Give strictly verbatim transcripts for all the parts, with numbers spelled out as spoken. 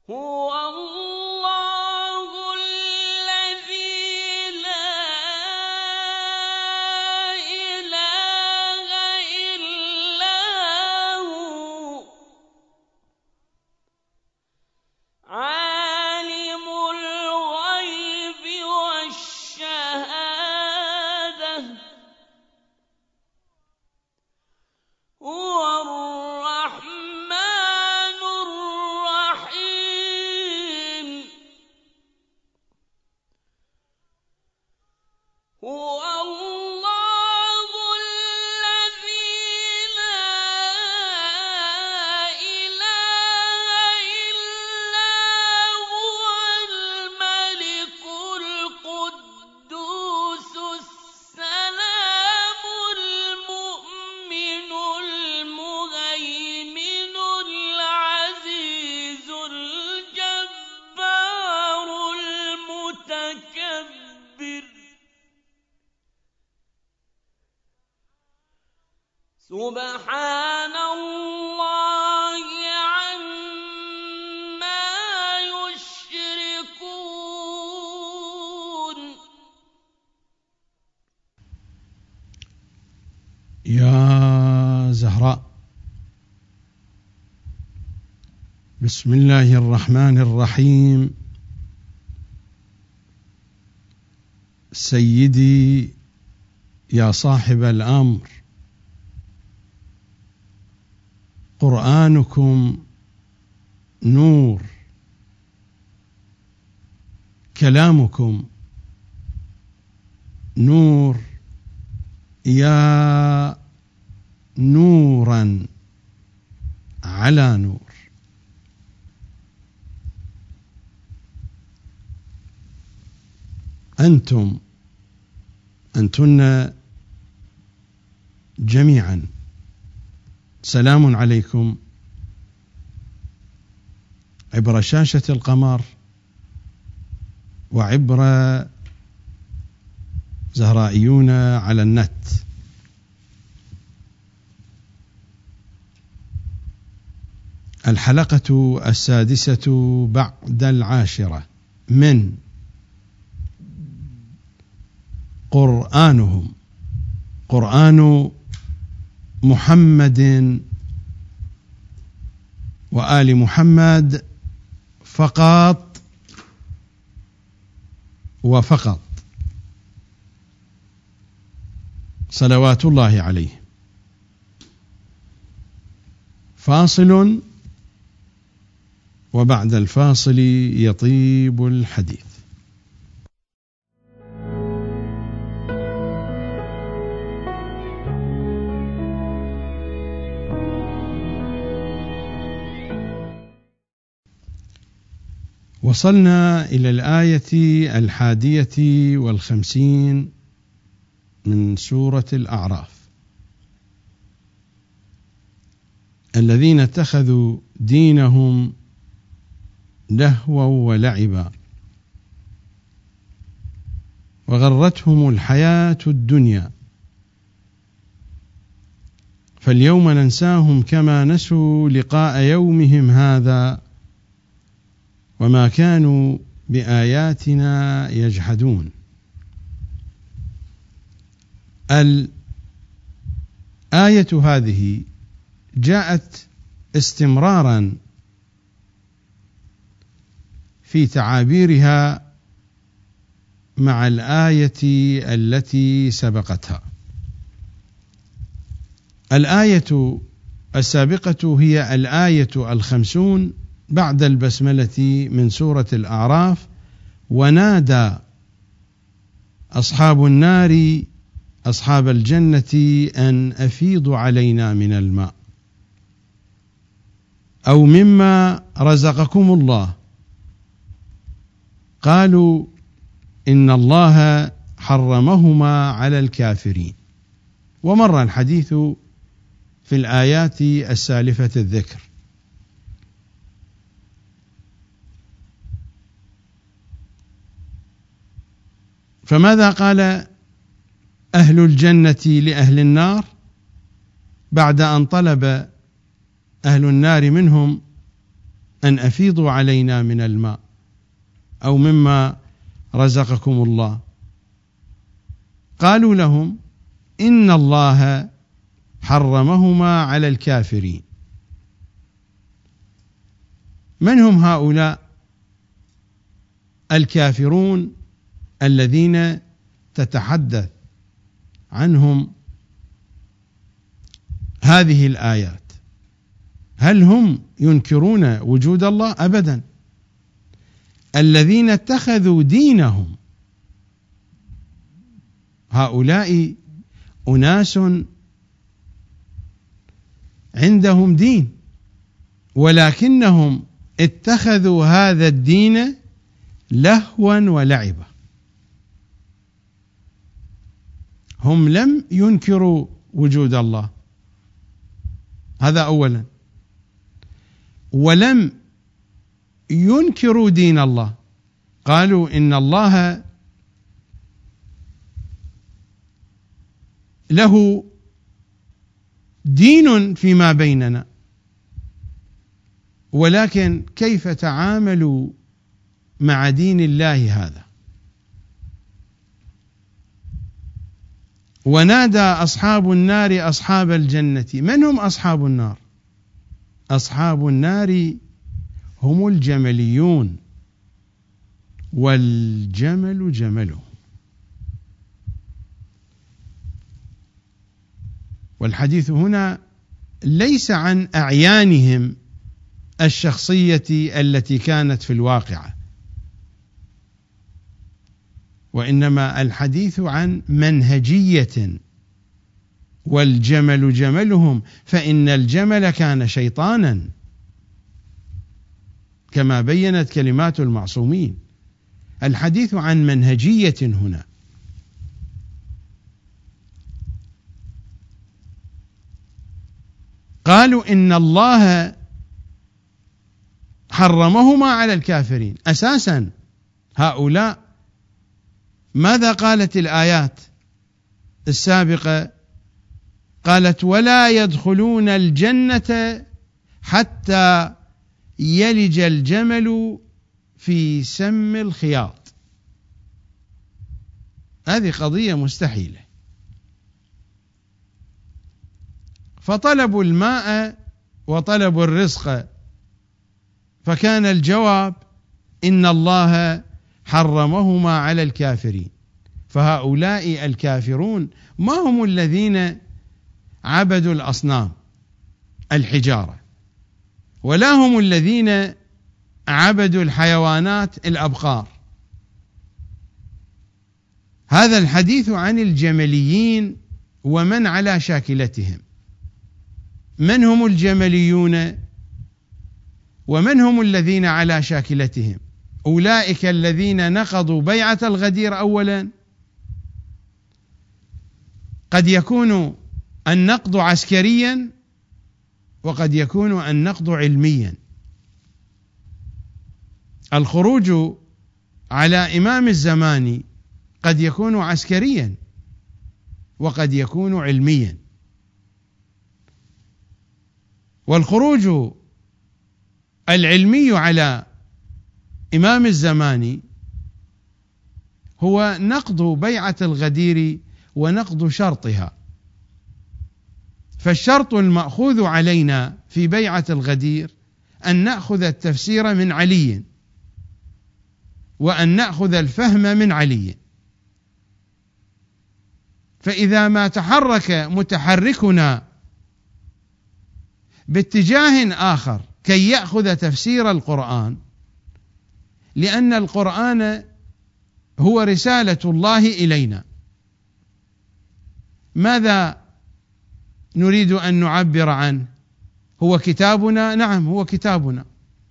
هو الله الذي لا إله إلا هو عالم الغيب والشهادة هو الرحمن الرحيم هو الله الذي لا إله إلا هو الملك القدوس السلام المؤمن المهيمن العزيز الجبار المتكبر سبحان الله عما يشركون. يا زهراء، بسم الله الرحمن الرحيم. سيدي يا صاحب الأمر، قرآنكم نور، كلامكم نور، يا نورا على نور. أنتم أنتن جميعا سلام عليكم عبر شاشة القمر وعبر زهرائيون على النت. الحلقة السادسة بعد العاشرة من قرآنهم، قرآن محمد وآل محمد فقط وفقط، صلوات الله عليه. فاصل، وبعد الفاصل يطيب الحديث. وصلنا إلى الآية الحادية والخمسين من سورة الأعراف. الذين اتخذوا دينهم لهوا ولعبا وغرتهم الحياة الدنيا فاليوم ننساهم كما نسوا لقاء يومهم هذا وما كانوا بآياتنا يجحدون. الآية هذه جاءت استمرارا في تعابيرها مع الآية التي سبقتها. الآية السابقة هي الآية الخمسون بعد البسملة من سورة الأعراف: ونادى أصحاب النار أصحاب الجنة أن أفيضوا علينا من الماء أو مما رزقكم الله قالوا إن الله حرمهما على الكافرين. ومر الحديث في الآيات السالفة الذكر. فماذا قال أهل الجنة لأهل النار بعد أن طلب أهل النار منهم أن أفيضوا علينا من الماء أو مما رزقكم الله. قالوا لهم إن الله حرمهما على الكافرين. من هم هؤلاء الكافرون الذين تتحدث عنهم هذه الآيات؟ هل هم ينكرون وجود الله؟ أبدا. الذين اتخذوا دينهم، هؤلاء أناس عندهم دين، ولكنهم اتخذوا هذا الدين لهوا ولعبا. هم لم ينكروا وجود الله، هذا أولا، ولم ينكروا دين الله. قالوا إن الله له دين فيما بيننا، ولكن كيف تعاملوا مع دين الله هذا؟ ونادى أصحاب النار أصحاب الجنة. من هم أصحاب النار؟ أصحاب النار هم الجمليون، والجمل جملهم. والحديث هنا ليس عن أعيانهم الشخصية التي كانت في الواقعة، وإنما الحديث عن منهجية. والجمل جملهم، فإن الجمل كان شيطانا كما بينت كلمات المعصومين. الحديث عن منهجية هنا. قالوا إن الله حرمهما على الكافرين. أساسا هؤلاء ماذا قالت الآيات السابقة؟ قالت ولا يدخلون الجنة حتى يلج الجمل في سم الخياط. هذه قضية مستحيلة. فطلبوا الماء وطلبوا الرزق، فكان الجواب إن الله حرمهما على الكافرين. فهؤلاء الكافرون ما هم الذين عبدوا الأصنام الحجارة، ولا هم الذين عبدوا الحيوانات الأبقار. هذا الحديث عن الجمليين ومن على شاكلتهم. من هم الجمليون ومن هم الذين على شاكلتهم؟ أولئك الذين نقضوا بيعة الغدير. أولا، قد يكون النقض عسكريا وقد يكون النقض علميا. الخروج على إمام الزمان قد يكون عسكريا وقد يكون علميا. والخروج العلمي على إمام الزمان هو نقض بيعة الغدير ونقض شرطها. فالشرط المأخوذ علينا في بيعة الغدير أن نأخذ التفسير من علي، وأن نأخذ الفهم من علي. فإذا ما تحرك متحركنا باتجاه آخر كي يأخذ تفسير القرآن، لأن القرآن هو رسالة الله إلينا، ماذا نريد أن نعبر عنه؟ هو كتابنا؟ نعم، هو كتابنا.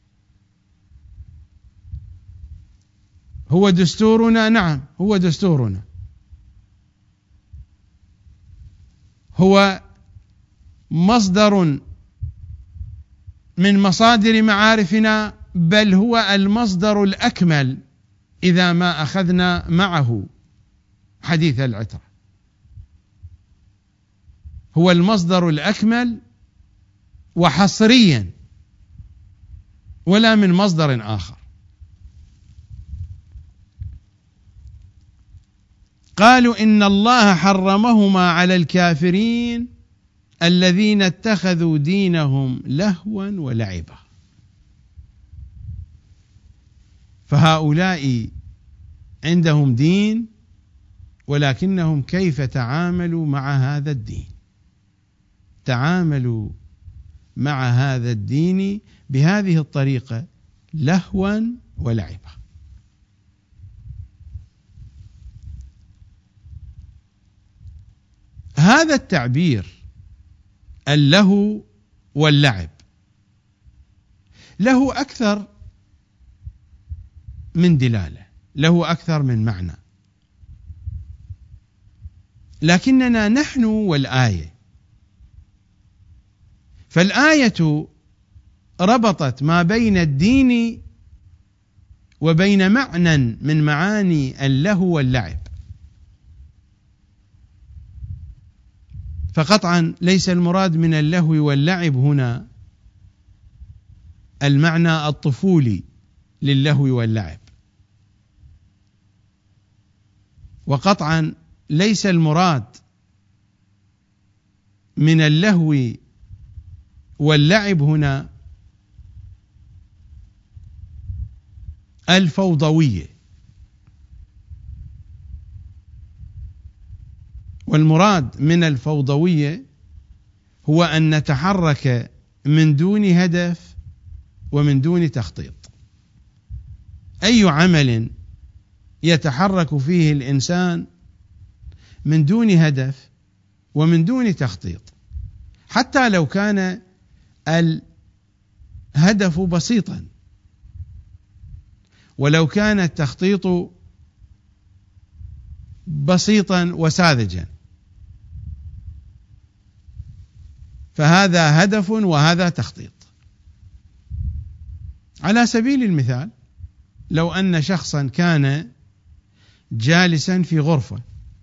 هو دستورنا؟ نعم، هو دستورنا. هو مصدر من مصادر معارفنا، بل هو المصدر الأكمل إذا ما أخذنا معه حديث العترة. هو المصدر الأكمل وحصريا، ولا من مصدر آخر. قالوا إن الله حرمهما على الكافرين الذين اتخذوا دينهم لهوا ولعبا. فهؤلاء عندهم دين، ولكنهم كيف تعاملوا مع هذا الدين؟ تعاملوا مع هذا الدين بهذه الطريقة، لهوا ولعبا. هذا التعبير اللهو واللعب له أكثر من دلالة، له أكثر من معنى، لكننا نحن والآية. فالآية ربطت ما بين الدين وبين معنى من معاني اللهو واللعب، فقطعا ليس المراد من اللهو واللعب هنا المعنى الطفولي للهو واللعب، وقطعا ليس المراد من اللهو واللعب هنا الفوضوية، والمراد من الفوضوية هو أن نتحرك من دون هدف ومن دون تخطيط. أي عمل يتحرك فيه الإنسان من دون هدف ومن دون تخطيط، حتى لو كان الهدف بسيطا ولو كان التخطيط بسيطا وساذجا، فهذا هدف وهذا تخطيط. على سبيل المثال، لو أن شخصا كان جالسا في غرفة،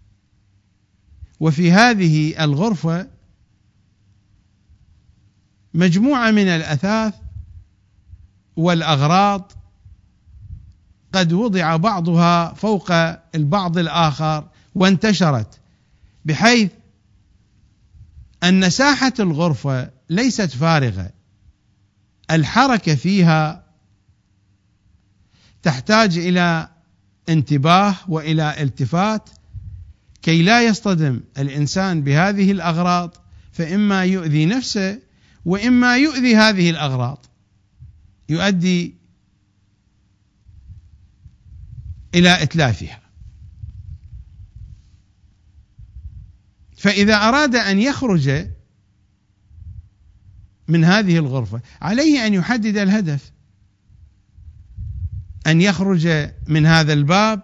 وفي هذه الغرفة مجموعة من الأثاث والأغراض قد وضع بعضها فوق البعض الآخر وانتشرت، بحيث أن ساحة الغرفة ليست فارغة، الحركة فيها تحتاج إلى انتباه وإلى التفات كي لا يصطدم الإنسان بهذه الأغراض، فإما يؤذي نفسه وإما يؤذي هذه الأغراض، يؤدي إلى إتلافها. فإذا أراد أن يخرج من هذه الغرفة عليه أن يحدد الهدف، أن يخرج من هذا الباب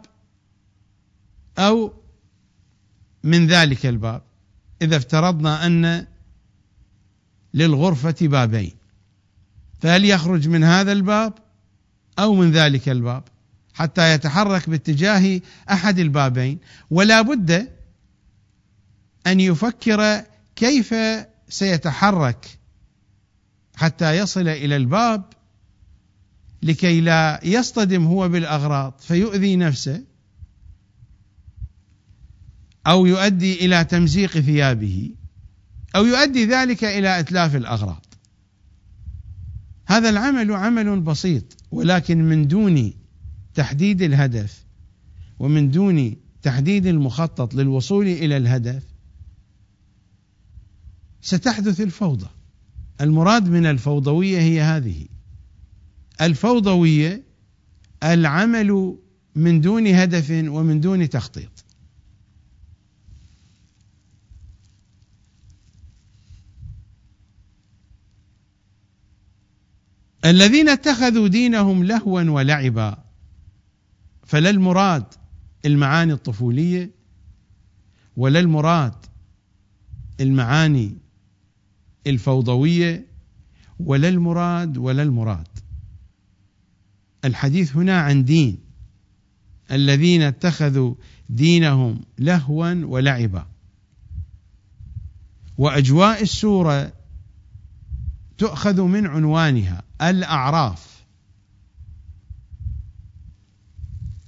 أو من ذلك الباب، إذا افترضنا أن للغرفة بابين، فهل يخرج من هذا الباب أو من ذلك الباب، حتى يتحرك باتجاه أحد البابين. ولا بد أن يفكر كيف سيتحرك حتى يصل إلى الباب لكي لا يصطدم هو بالأغراض فيؤذي نفسه أو يؤدي إلى تمزيق ثيابه أو يؤدي ذلك إلى إتلاف الأغراض. هذا العمل عمل بسيط، ولكن من دون تحديد الهدف ومن دون تحديد المخطط للوصول إلى الهدف ستحدث الفوضى. المراد من الفوضوية هي هذه الفوضوية، العمل من دون هدف ومن دون تخطيط. الذين اتخذوا دينهم لهوا ولعبا، فلا المراد المعاني الطفولية ولا المراد المعاني الفوضوية ولا المراد ولا المراد الحديث هنا عن دين. الذين اتخذوا دينهم لهوا ولعبا. وأجواء السورة تؤخذ من عنوانها الأعراف،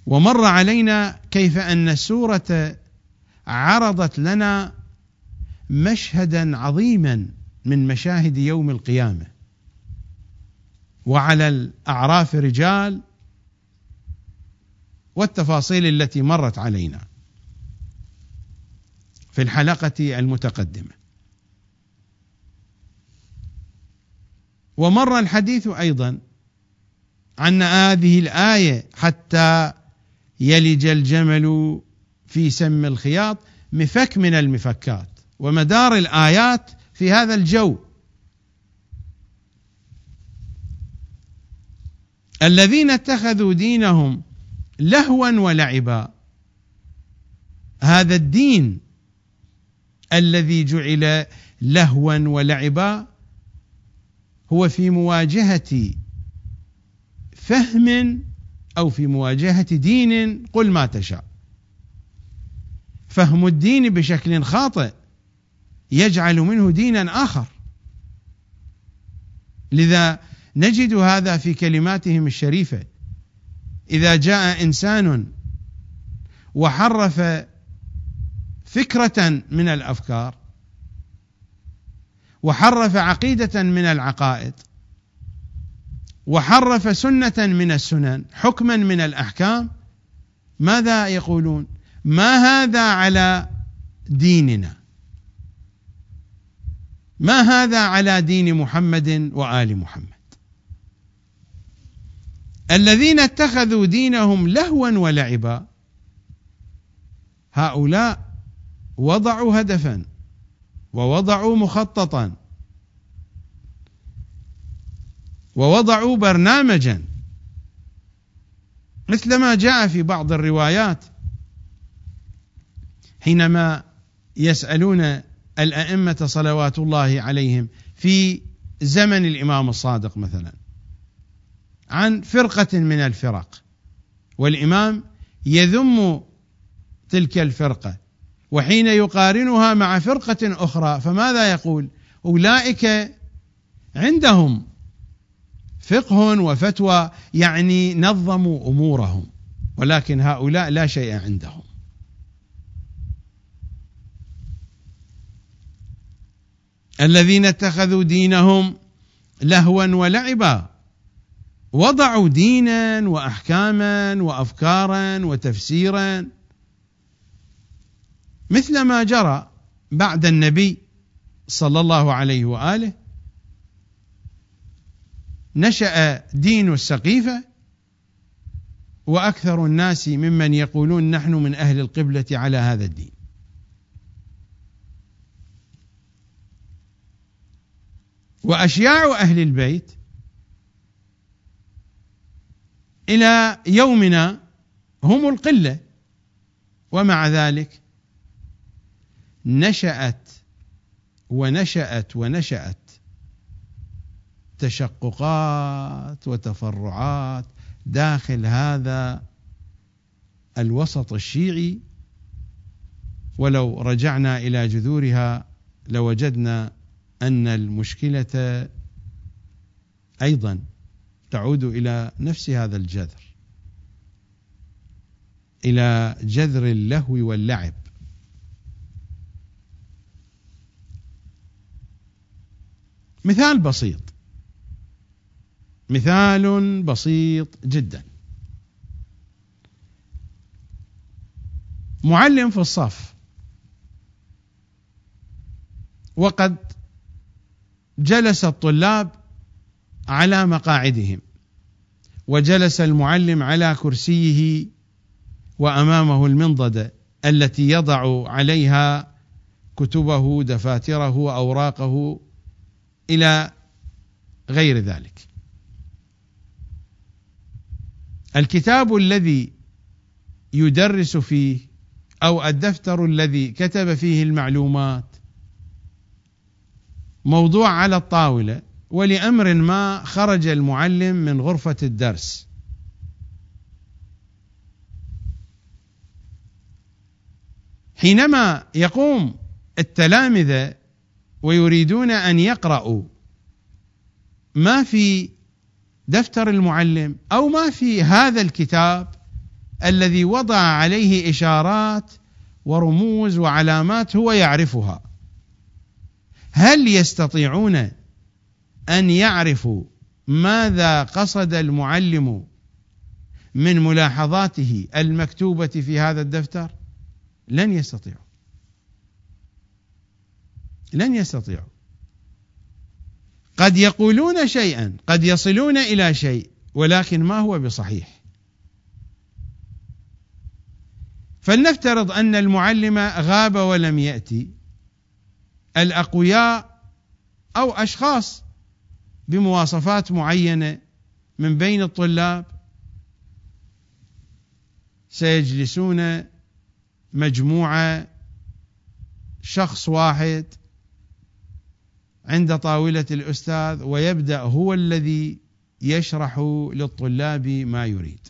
ومر علينا كيف أن السورة عرضت لنا مشهدا عظيما من مشاهد يوم القيامة، وعلى الأعراف رجال، والتفاصيل التي مرت علينا في الحلقة المتقدمة. ومر الحديث أيضا عن هذه الآية حتى يلج الجمل في سم الخياط مفك من المفكات، ومدار الآيات في هذا الجو. الذين اتخذوا دينهم لهوا ولعبا، هذا الدين الذي جعل لهوا ولعبا هو في مواجهة فهم أو في مواجهة دين، قل ما تشاء. فهم الدين بشكل خاطئ يجعل منه دينا آخر، لذا نجد هذا في كلماتهم الشريفة. إذا جاء إنسان وحرف فكرة من الأفكار، وحرف عقيدة من العقائد، وحرف سنة من السنن، حكما من الأحكام، ماذا يقولون؟ ما هذا على ديننا، ما هذا على دين محمد وآل محمد. الذين اتخذوا دينهم لهوا ولعبا، هؤلاء وضعوا هدفا ووضعوا مخططا ووضعوا برنامجا، مثلما جاء في بعض الروايات حينما يسألون الأئمة صلوات الله عليهم في زمن الإمام الصادق مثلا عن فرقة من الفرق، والإمام يذم تلك الفرقة، وحين يقارنها مع فرقة أخرى فماذا يقول؟ أولئك عندهم فقه وفتوى، يعني نظموا أمورهم، ولكن هؤلاء لا شيء عندهم. الذين اتخذوا دينهم لهوا ولعبا، وضعوا دينا وأحكاما وأفكارا وتفسيرا، مثل ما جرى بعد النبي صلى الله عليه وآله. نشأ دين السقيفة، وأكثر الناس ممن يقولون نحن من أهل القبلة على هذا الدين. وأشياع أهل البيت إلى يومنا هم القلة، ومع ذلك نشأت ونشأت ونشأت تشققات وتفرعات داخل هذا الوسط الشيعي، ولو رجعنا إلى جذورها لوجدنا أن المشكلة أيضا تعود إلى نفس هذا الجذر، إلى جذر اللهو واللعب. مثال بسيط، مثال بسيط جدا. معلم في الصف، وقد جلس الطلاب على مقاعدهم، وجلس المعلم على كرسيه، وأمامه المنضدة التي يضع عليها كتبه، دفاتره، أوراقه، إلى غير ذلك. الكتاب الذي يدرس فيه أو الدفتر الذي كتب فيه المعلومات موضوع على الطاولة، ولأمر ما خرج المعلم من غرفة الدرس، حينما يقوم التلامذة ويريدون أن يقرأوا ما في دفتر المعلم أو ما في هذا الكتاب، الذي وضع عليه إشارات ورموز وعلامات هو يعرفها. هل يستطيعون أن يعرفوا ماذا قصد المعلم من ملاحظاته المكتوبة في هذا الدفتر؟ لن يستطيعوا، لن يستطيعوا. قد يقولون شيئا، قد يصلون إلى شيء، ولكن ما هو بصحيح. فلنفترض أن المعلم غاب ولم يأتي. الأقوياء أو أشخاص بمواصفات معينة من بين الطلاب سيجلسون مجموعة، شخص واحد عند طاولة الأستاذ، ويبدأ هو الذي يشرح للطلاب ما يريد.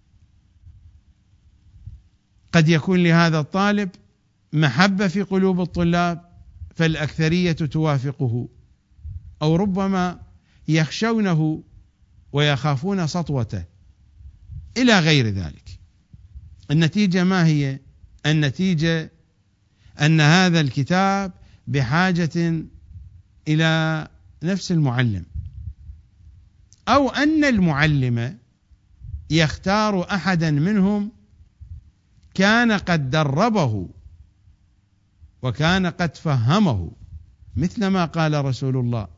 قد يكون لهذا الطالب محبة في قلوب الطلاب فالأكثرية توافقه، أو ربما يخشونه ويخافون سطوته إلى غير ذلك. النتيجة ما هي؟ النتيجة أن هذا الكتاب بحاجة إلى نفس المعلم، أو أن المعلم يختار أحدا منهم كان قد دربه وكان قد فهمه، مثل ما قال رسول الله: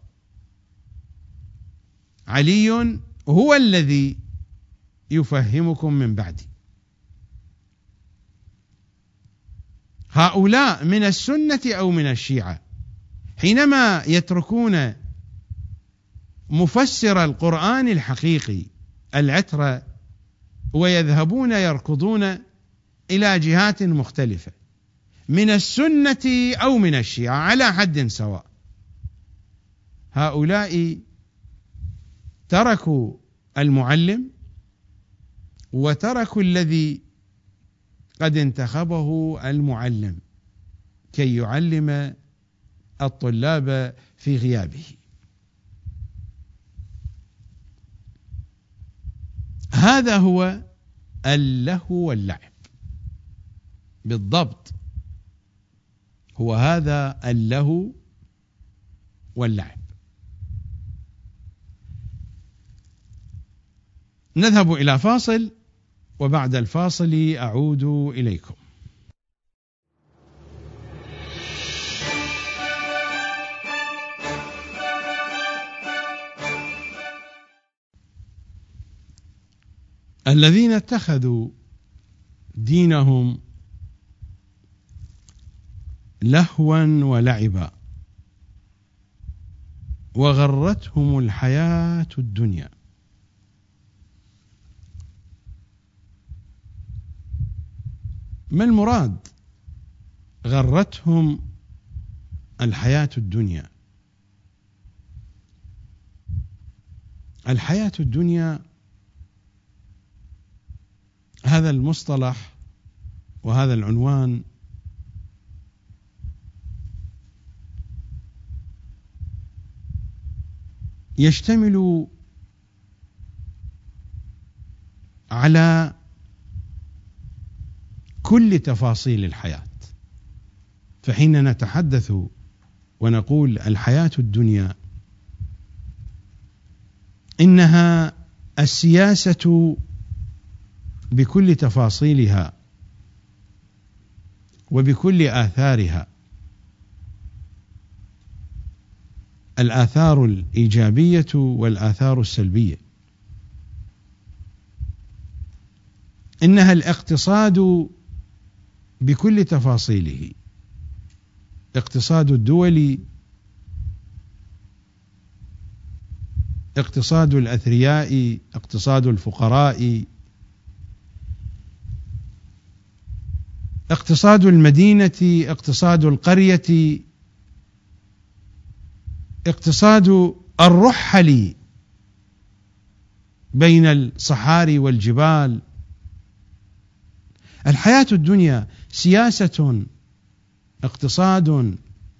علي هو الذي يفهمكم من بعدي. هؤلاء من السنة أو من الشيعة حينما يتركون مفسر القرآن الحقيقي العترة ويذهبون يركضون إلى جهات مختلفة من السنة أو من الشيعة على حد سواء، هؤلاء تركوا المعلم وتركوا الذي قد انتخبه المعلم كي يعلم الطلاب في غيابه. هذا هو اللهو واللعب، بالضبط هو هذا اللهو واللعب. نذهب إلى فاصل، وبعد الفاصل أعود إليكم. الذين اتخذوا دينهم لهوا ولعبا وغرتهم الحياة الدنيا، ما المراد غرتهم الحياة الدنيا؟ الحياة الدنيا هذا المصطلح وهذا العنوان يشتمل على كل تفاصيل الحياة. فحين نتحدث ونقول الحياة الدنيا، إنها السياسة بكل تفاصيلها وبكل آثارها، الآثار الإيجابية والآثار السلبية. إنها الاقتصاد بكل تفاصيله، اقتصاد الدول، اقتصاد الأثرياء، اقتصاد الفقراء، اقتصاد المدينة، اقتصاد القرية، اقتصاد الرحل بين الصحاري والجبال. الحياة الدنيا سياسة، اقتصاد،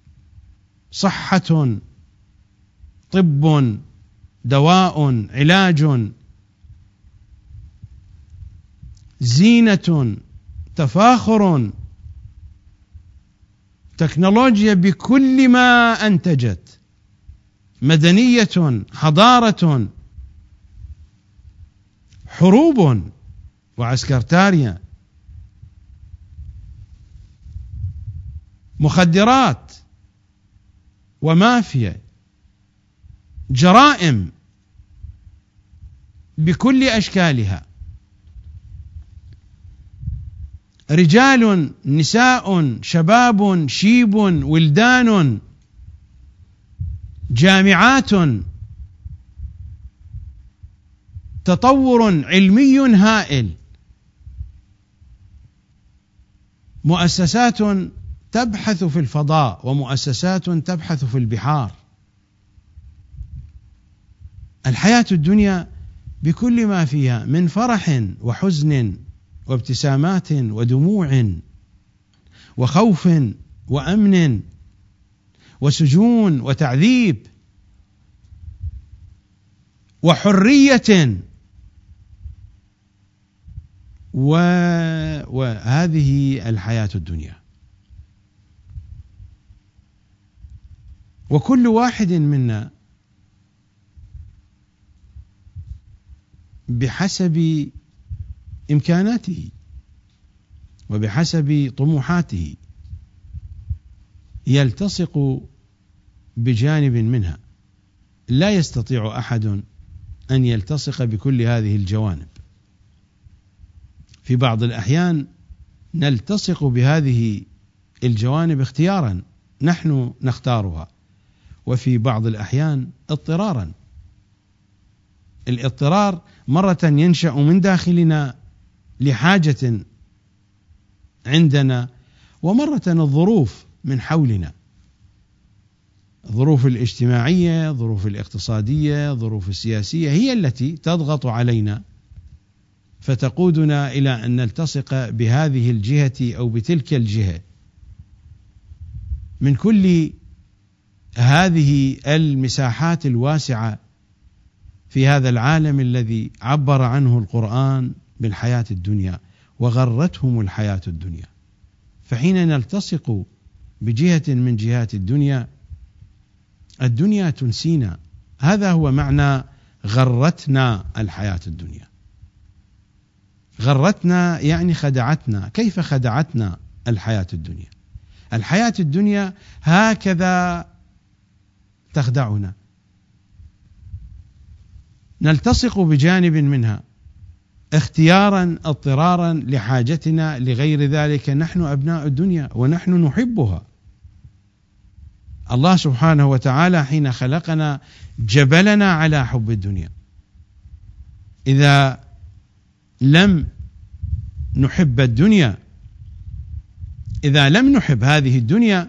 صحة، طب، دواء، علاج. زينة، تفاخر، تكنولوجيا بكل ما أنتجت، مدنية، حضارة، حروب وعسكرتاريا، مخدرات ومافيا، جرائم بكل أشكالها، رجال، نساء، شباب، شيب، ولدان، جامعات، تطور علمي هائل، مؤسسات تبحث في الفضاء ومؤسسات تبحث في البحار. الحياة الدنيا بكل ما فيها من فرح وحزن وابتسامات ودموع وخوف وأمن وسجون وتعذيب وحرية، و... وهذه الحياة الدنيا. وكل واحد منا بحسب إمكاناته وبحسب طموحاته يلتصق بجانب منها، لا يستطيع أحد أن يلتصق بكل هذه الجوانب. في بعض الأحيان نلتصق بهذه الجوانب اختيارا، نحن نختارها، وفي بعض الأحيان اضطرارا. الاضطرار مرة ينشأ من داخلنا لحاجة عندنا، ومرة الظروف من حولنا، الظروف الاجتماعية، الظروف الاقتصادية، الظروف السياسية هي التي تضغط علينا فتقودنا إلى أن نلتصق بهذه الجهة أو بتلك الجهة. من كل هذه المساحات الواسعة في هذا العالم الذي عبر عنه القرآن بالحياة الدنيا وغرتهم الحياة الدنيا، فحين نلتصق بجهة من جهات الدنيا، الدنيا تنسينا. هذا هو معنى غرتنا الحياة الدنيا. غرتنا يعني خدعتنا. كيف خدعتنا الحياة الدنيا؟ الحياة الدنيا هكذا تخدعنا، نلتصق بجانب منها اختيارا اضطرارا لحاجتنا، لغير ذلك نحن أبناء الدنيا ونحن نحبها. الله سبحانه وتعالى حين خلقنا جبلنا على حب الدنيا. إذا لم نحب الدنيا، إذا لم نحب هذه الدنيا،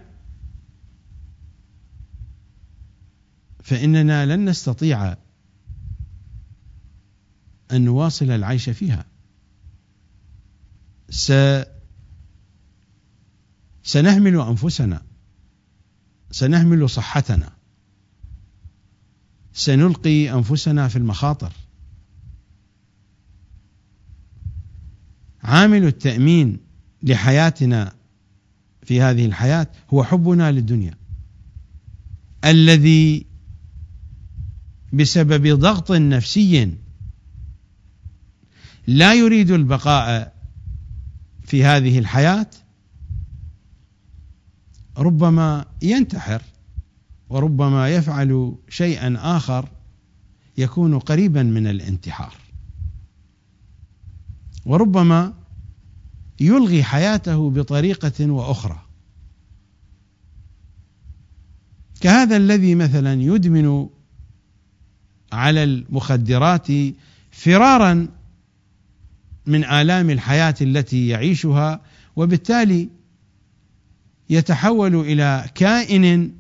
فإننا لن نستطيع أن نواصل العيش فيها. س... سنهمل أنفسنا، سنهمل صحتنا، سنلقي أنفسنا في المخاطر. عامل التأمين لحياتنا في هذه الحياة هو حبنا للدنيا، الذي بسبب ضغط نفسي لا يريد البقاء في هذه الحياة ربما ينتحر، وربما يفعل شيئا آخر يكون قريبا من الانتحار، وربما يلغي حياته بطريقة وأخرى، كهذا الذي مثلا يدمن على المخدرات فرارا من آلام الحياة التي يعيشها، وبالتالي يتحول إلى كائن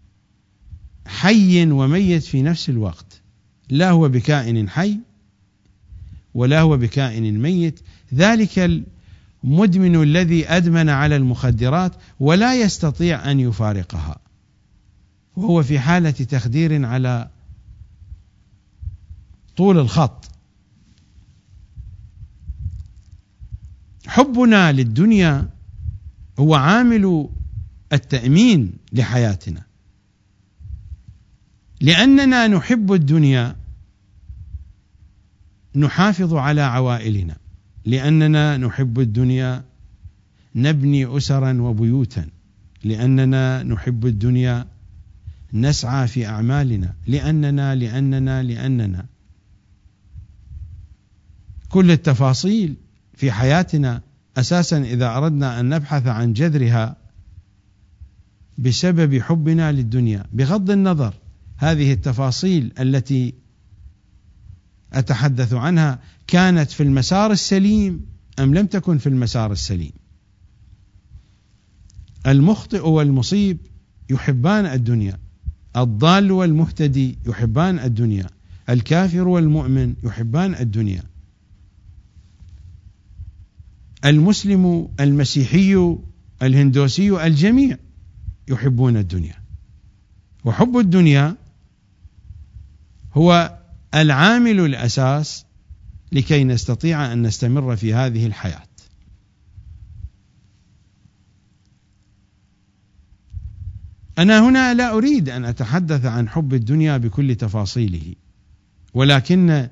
حي وميت في نفس الوقت. لا هو بكائن حي ولا هو بكائن ميت. ذلك المدمن الذي أدمن على المخدرات ولا يستطيع أن يفارقها، وهو في حالة تخدير على طول الخط. حبنا للدنيا هو عامل التأمين لحياتنا، لأننا نحب الدنيا نحافظ على عوائلنا، لأننا نحب الدنيا نبني أسرا وبيوتا، لأننا نحب الدنيا نسعى في أعمالنا، لأننا لأننا لأننا كل التفاصيل في حياتنا أساسا إذا أردنا أن نبحث عن جذرها بسبب حبنا للدنيا، بغض النظر هذه التفاصيل التي أتحدث عنها كانت في المسار السليم أم لم تكن في المسار السليم. المخطئ والمصيب يحبان الدنيا، الضال والمهتدي يحبان الدنيا، الكافر والمؤمن يحبان الدنيا، المسلم المسيحي الهندوسي الجميع يحبون الدنيا. وحب الدنيا هو العامل الأساس لكي نستطيع أن نستمر في هذه الحياة. أنا هنا لا أريد أن أتحدث عن حب الدنيا بكل تفاصيله، ولكن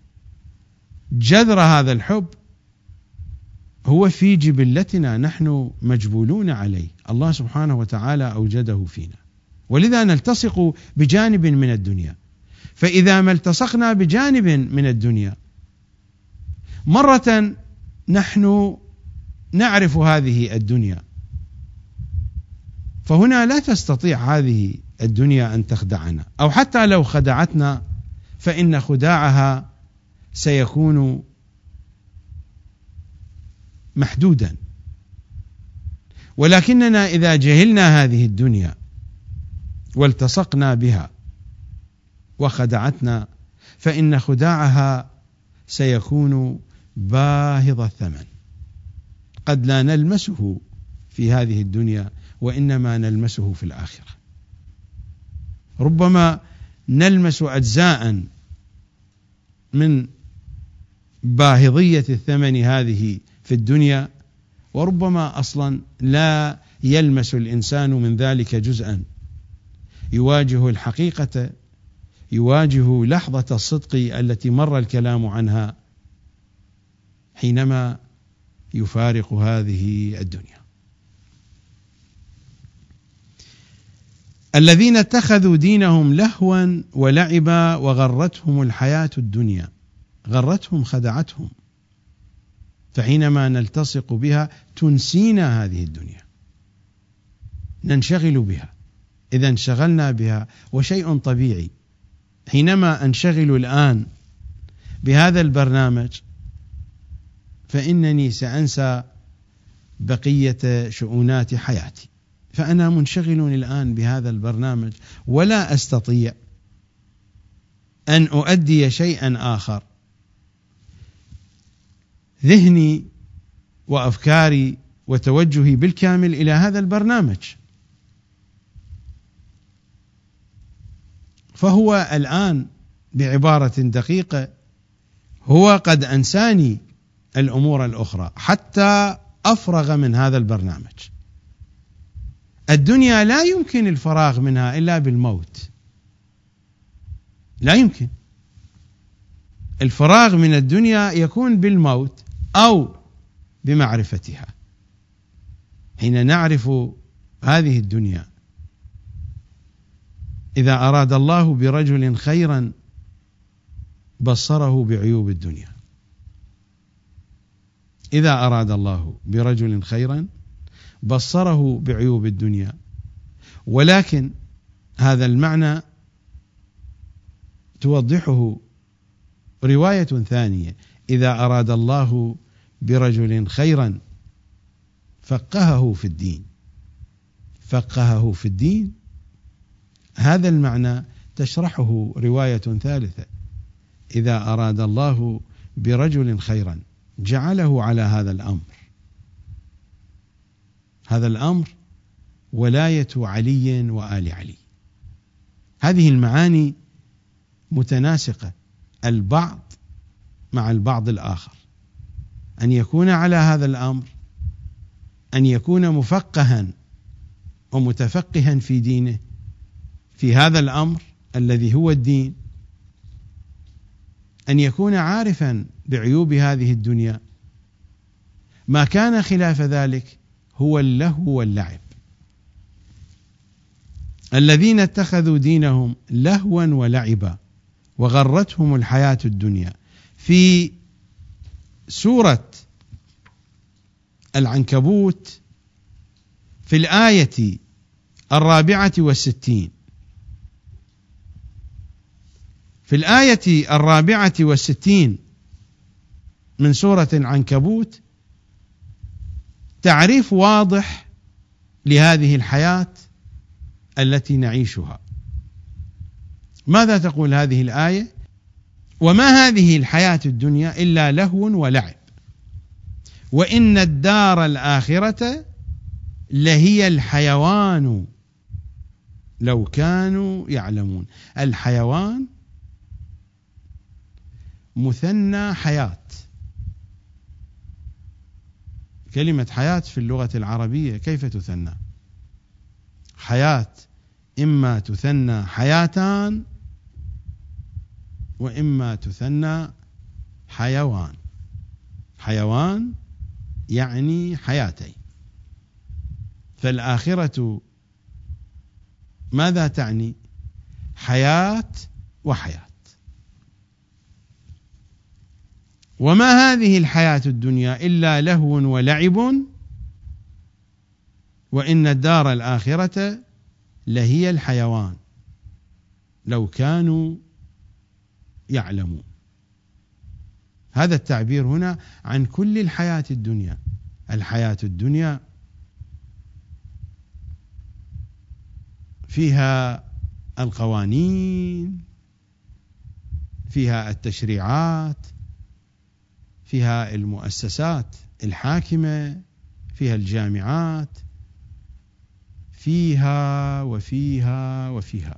جذر هذا الحب هو في جبلتنا، نحن مجبولون عليه، الله سبحانه وتعالى أوجده فينا، ولذا نلتصق بجانب من الدنيا. فإذا ما التصقنا بجانب من الدنيا مرة نحن نعرف هذه الدنيا، فهنا لا تستطيع هذه الدنيا أن تخدعنا، أو حتى لو خدعتنا فإن خداعها سيكون محدودا. ولكننا إذا جهلنا هذه الدنيا والتصقنا بها وخدعتنا فإن خداعها سيكون باهظ الثمن، قد لا نلمسه في هذه الدنيا وإنما نلمسه في الآخرة. ربما نلمس أجزاء من باهظية الثمن هذه في الدنيا، وربما أصلا لا يلمس الإنسان من ذلك جزءا، يواجه الحقيقة، يواجه لحظة الصدق التي مر الكلام عنها حينما يفارق هذه الدنيا. الذين اتخذوا دينهم لهوا ولعبا وغرتهم الحياة الدنيا، غرتهم خدعتهم، فحينما نلتصق بها تنسينا هذه الدنيا، ننشغل بها. إذا انشغلنا بها، وشيء طبيعي، حينما أنشغل الآن بهذا البرنامج فإنني سأنسى بقية شؤونات حياتي، فأنا منشغل الآن بهذا البرنامج ولا أستطيع أن أؤدي شيئا آخر. ذهني وأفكاري وتوجهي بالكامل إلى هذا البرنامج، فهو الآن بعبارة دقيقة هو قد أنساني الأمور الأخرى حتى أفرغ من هذا البرنامج. الدنيا لا يمكن الفراغ منها إلا بالموت، لا يمكن. الفراغ من الدنيا يكون بالموت أو بمعرفتها. حين نعرف هذه الدنيا، إذا أراد الله برجل خيرا بصره بعيوب الدنيا، إذا أراد الله برجل خيرا بصره بعيوب الدنيا. ولكن هذا المعنى توضحه رواية ثانية: إذا أراد الله برجل خيرا فقهه في الدين. فقهه في الدين، هذا المعنى تشرحه رواية ثالثة: إذا أراد الله برجل خيرا جعله على هذا الأمر. هذا الأمر ولاية علي وآل علي. هذه المعاني متناسقة، البعض مع البعض الآخر. أن يكون على هذا الأمر، أن يكون مفقها ومتفقها في دينه، في هذا الأمر الذي هو الدين، أن يكون عارفا بعيوب هذه الدنيا. ما كان خلاف ذلك هو اللهو واللعب. الذين اتخذوا دينهم لهوا ولعبا وغرتهم الحياة الدنيا. في سورة العنكبوت في الآية الرابعة والستين، في الآية الرابعة والستين من سورة العنكبوت تعريف واضح لهذه الحياة التي نعيشها. ماذا تقول هذه الآية؟ وما هذه الحياة الدنيا إلا لهو ولعب وإن الدار الآخرة لهي الحيوان لو كانوا يعلمون. الحيوان مثنى حياة. كلمة حياة في اللغة العربية كيف تثنى؟ حياة إما تثنى حياتان وإما تثنى حيوان. حيوان يعني حياتين. فالآخرة ماذا تعني؟ حياة وحياة. وما هذه الحياة الدنيا إلا لهو ولعب وإن الدار الآخرة لهي الحيوان لو كانوا يعلمون. هذا التعبير هنا عن كل الحياة الدنيا. الحياة الدنيا فيها القوانين، فيها التشريعات، فيها المؤسسات الحاكمة، فيها الجامعات، فيها وفيها وفيها.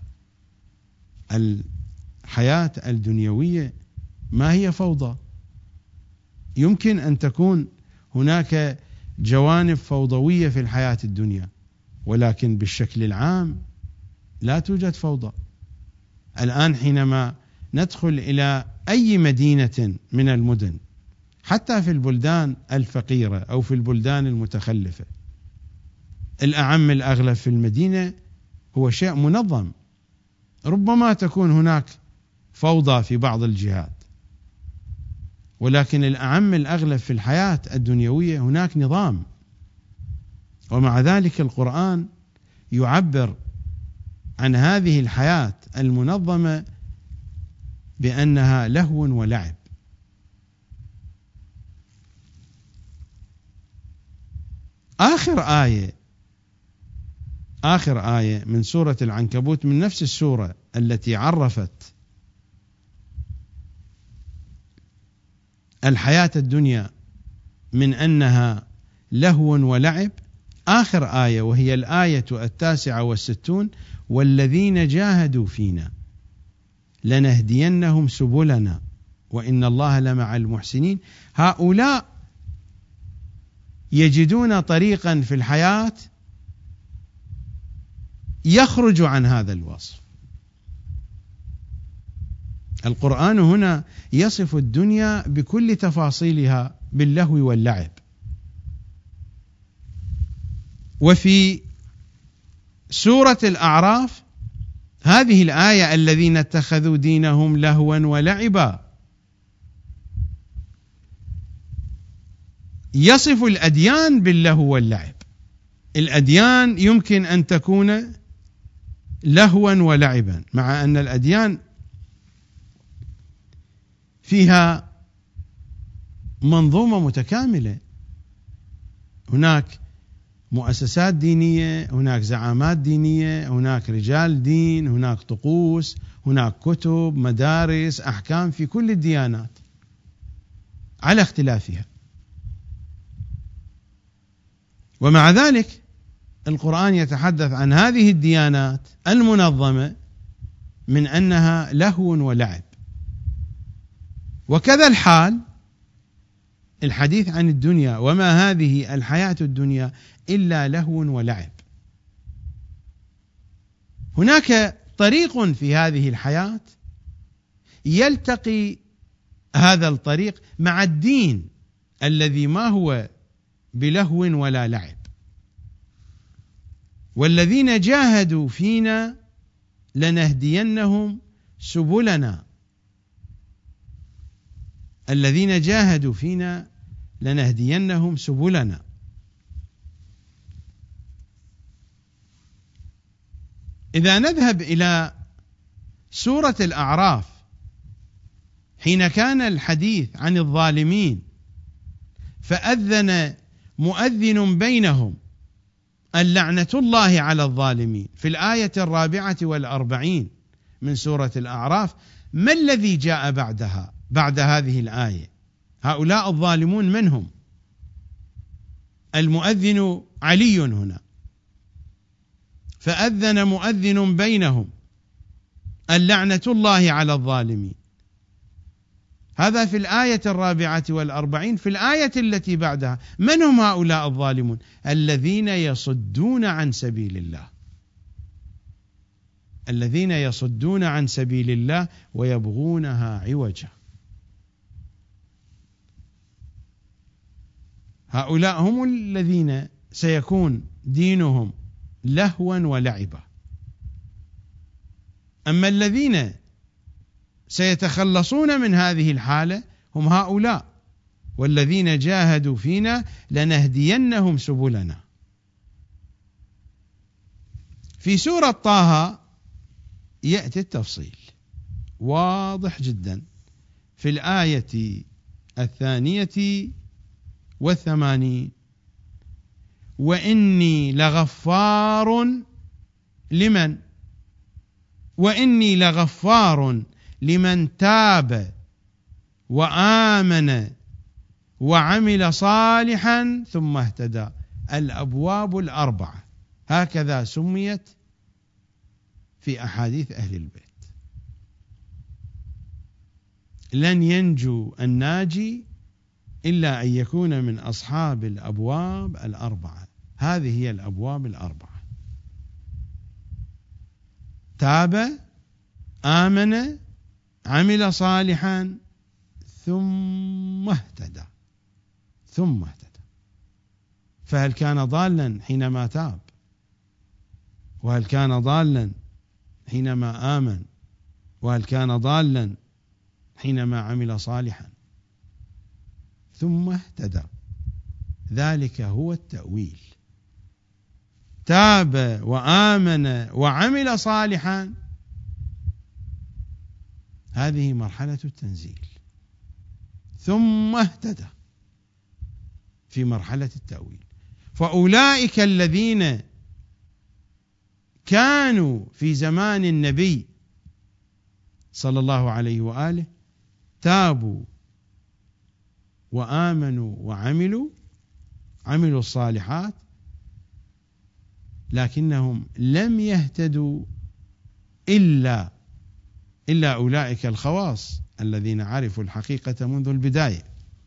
الحياة الدنيوية ما هي فوضى. يمكن أن تكون هناك جوانب فوضوية في الحياة الدنيا، ولكن بالشكل العام لا توجد فوضى. الآن حينما ندخل إلى أي مدينة من المدن، حتى في البلدان الفقيرة أو في البلدان المتخلفة، الأعم الأغلب في المدينة هو شيء منظم. ربما تكون هناك فوضى في بعض الجهات، ولكن الأعم الأغلب في الحياة الدنيوية هناك نظام. ومع ذلك القرآن يعبر عن هذه الحياة المنظمة بأنها لهو ولعب. آخر آية آخر آية من سورة العنكبوت من نفس السورة التي عرفت الحياة الدنيا من أنها لهو ولعب، آخر آية وهي الآية التاسعة والستون: والذين جاهدوا فينا لنهدينهم سبلنا وإن الله لمع المحسنين. هؤلاء يجدون طريقا في الحياة يخرج عن هذا الوصف. القرآن هنا يصف الدنيا بكل تفاصيلها باللهو واللعب. وفي سورة الأعراف هذه الآية: الذين اتخذوا دينهم لهوا ولعبا، يصف الأديان باللهو واللعب. الأديان يمكن أن تكون لهوا ولعبا، مع أن الأديان فيها منظومة متكاملة. هناك مؤسسات دينية، هناك زعامات دينية، هناك رجال دين، هناك طقوس، هناك كتب، مدارس، أحكام في كل الديانات على اختلافها. ومع ذلك القرآن يتحدث عن هذه الديانات المنظمة من أنها لهو ولعب. وكذا الحال الحديث عن الدنيا وما هذه الحياة الدنيا إلا لهو ولعب. هناك طريق في هذه الحياة يلتقي هذا الطريق مع الدين الذي ما هو بلهو ولا لعب. والذين جاهدوا فينا لنهدينهم سبلنا، الذين جاهدوا فينا لنهدينهم سبلنا. إذا نذهب إلى سورة الأعراف، حين كان الحديث عن الظالمين فأذن مؤذن بينهم اللعنة الله على الظالمين في الآية الرابعة والأربعين من سورة الأعراف، ما الذي جاء بعدها بعد هذه الآية؟ هؤلاء الظالمون من هم؟ المؤذن علي هنا، فأذن مؤذن بينهم اللعنة الله على الظالمين، هذا في الآية الرابعة والأربعين. في الآية التي بعدها من هم هؤلاء الظالمون؟ الذين يصدون عن سبيل الله، الذين يصدون عن سبيل الله ويبغونها عوجا. هؤلاء هم الذين سيكون دينهم لهوا ولعبا. أما الذين سيتخلصون من هذه الحالة هم هؤلاء: والذين جاهدوا فينا لنهدينهم سبلنا. في سورة طه يأتي التفصيل واضح جدا في الآية الثانية والثمانين: وإني لغفار لمن وإني لغفار لمن تاب وآمن وعمل صالحا ثم اهتدى. الأبواب الأربعة هكذا سميت في أحاديث أهل البيت. لن ينجو الناجي إلا أن يكون من أصحاب الأبواب الأربعة. هذه هي الأبواب الأربعة: تاب، آمن، عمل صالحا، ثم اهتدى. ثم اهتدى. فهل كان ضالا حينما تاب؟ وهل كان ضالا حينما آمن؟ وهل كان ضالا حينما عمل صالحا؟ ثم اهتدى. ذلك هو التأويل. تاب وآمن وعمل صالحا، هذه مرحلة التنزيل. ثم اهتدى في مرحلة التأويل. فأولئك الذين كانوا في زمان النبي صلى الله عليه وآله تابوا وآمنوا وعملوا عملوا الصالحات، لكنهم لم يهتدوا إلا إلا أولئك الخواص الذين عرفوا الحقيقة منذ البداية.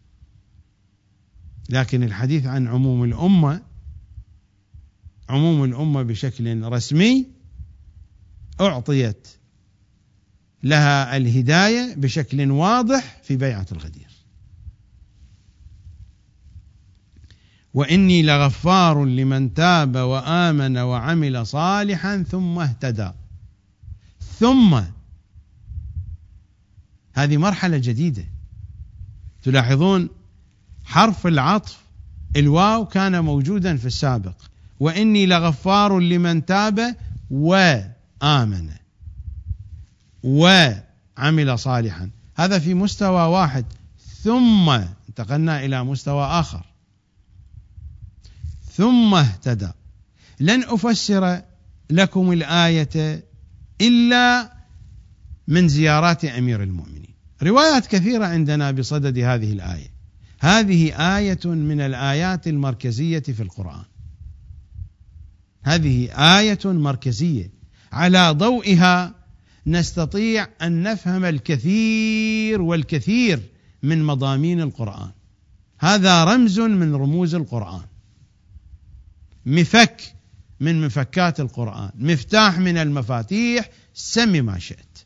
لكن الحديث عن عموم الأمة، عموم الأمة بشكل رسمي أعطيت لها الهداية بشكل واضح في بيعة الغدير. وإني لغفار لمن تاب وآمن وعمل صالحا ثم اهتدى. ثم هذه مرحلة جديدة. تلاحظون حرف العطف الواو كان موجودا في السابق: وإني لغفار لمن تاب وآمن وعمل صالحا، هذا في مستوى واحد. ثم انتقلنا إلى مستوى آخر: ثم اهتدى. لن أفسر لكم الآية إلا من زيارات أمير المؤمنين. روايات كثيرة عندنا بصدد هذه الآية. هذه آية من الآيات المركزية في القرآن. هذه آية مركزية على ضوئها نستطيع أن نفهم الكثير والكثير من مضامين القرآن. هذا رمز من رموز القرآن، مفك من مفكات القرآن، مفتاح من المفاتيح، سمي ما شئت.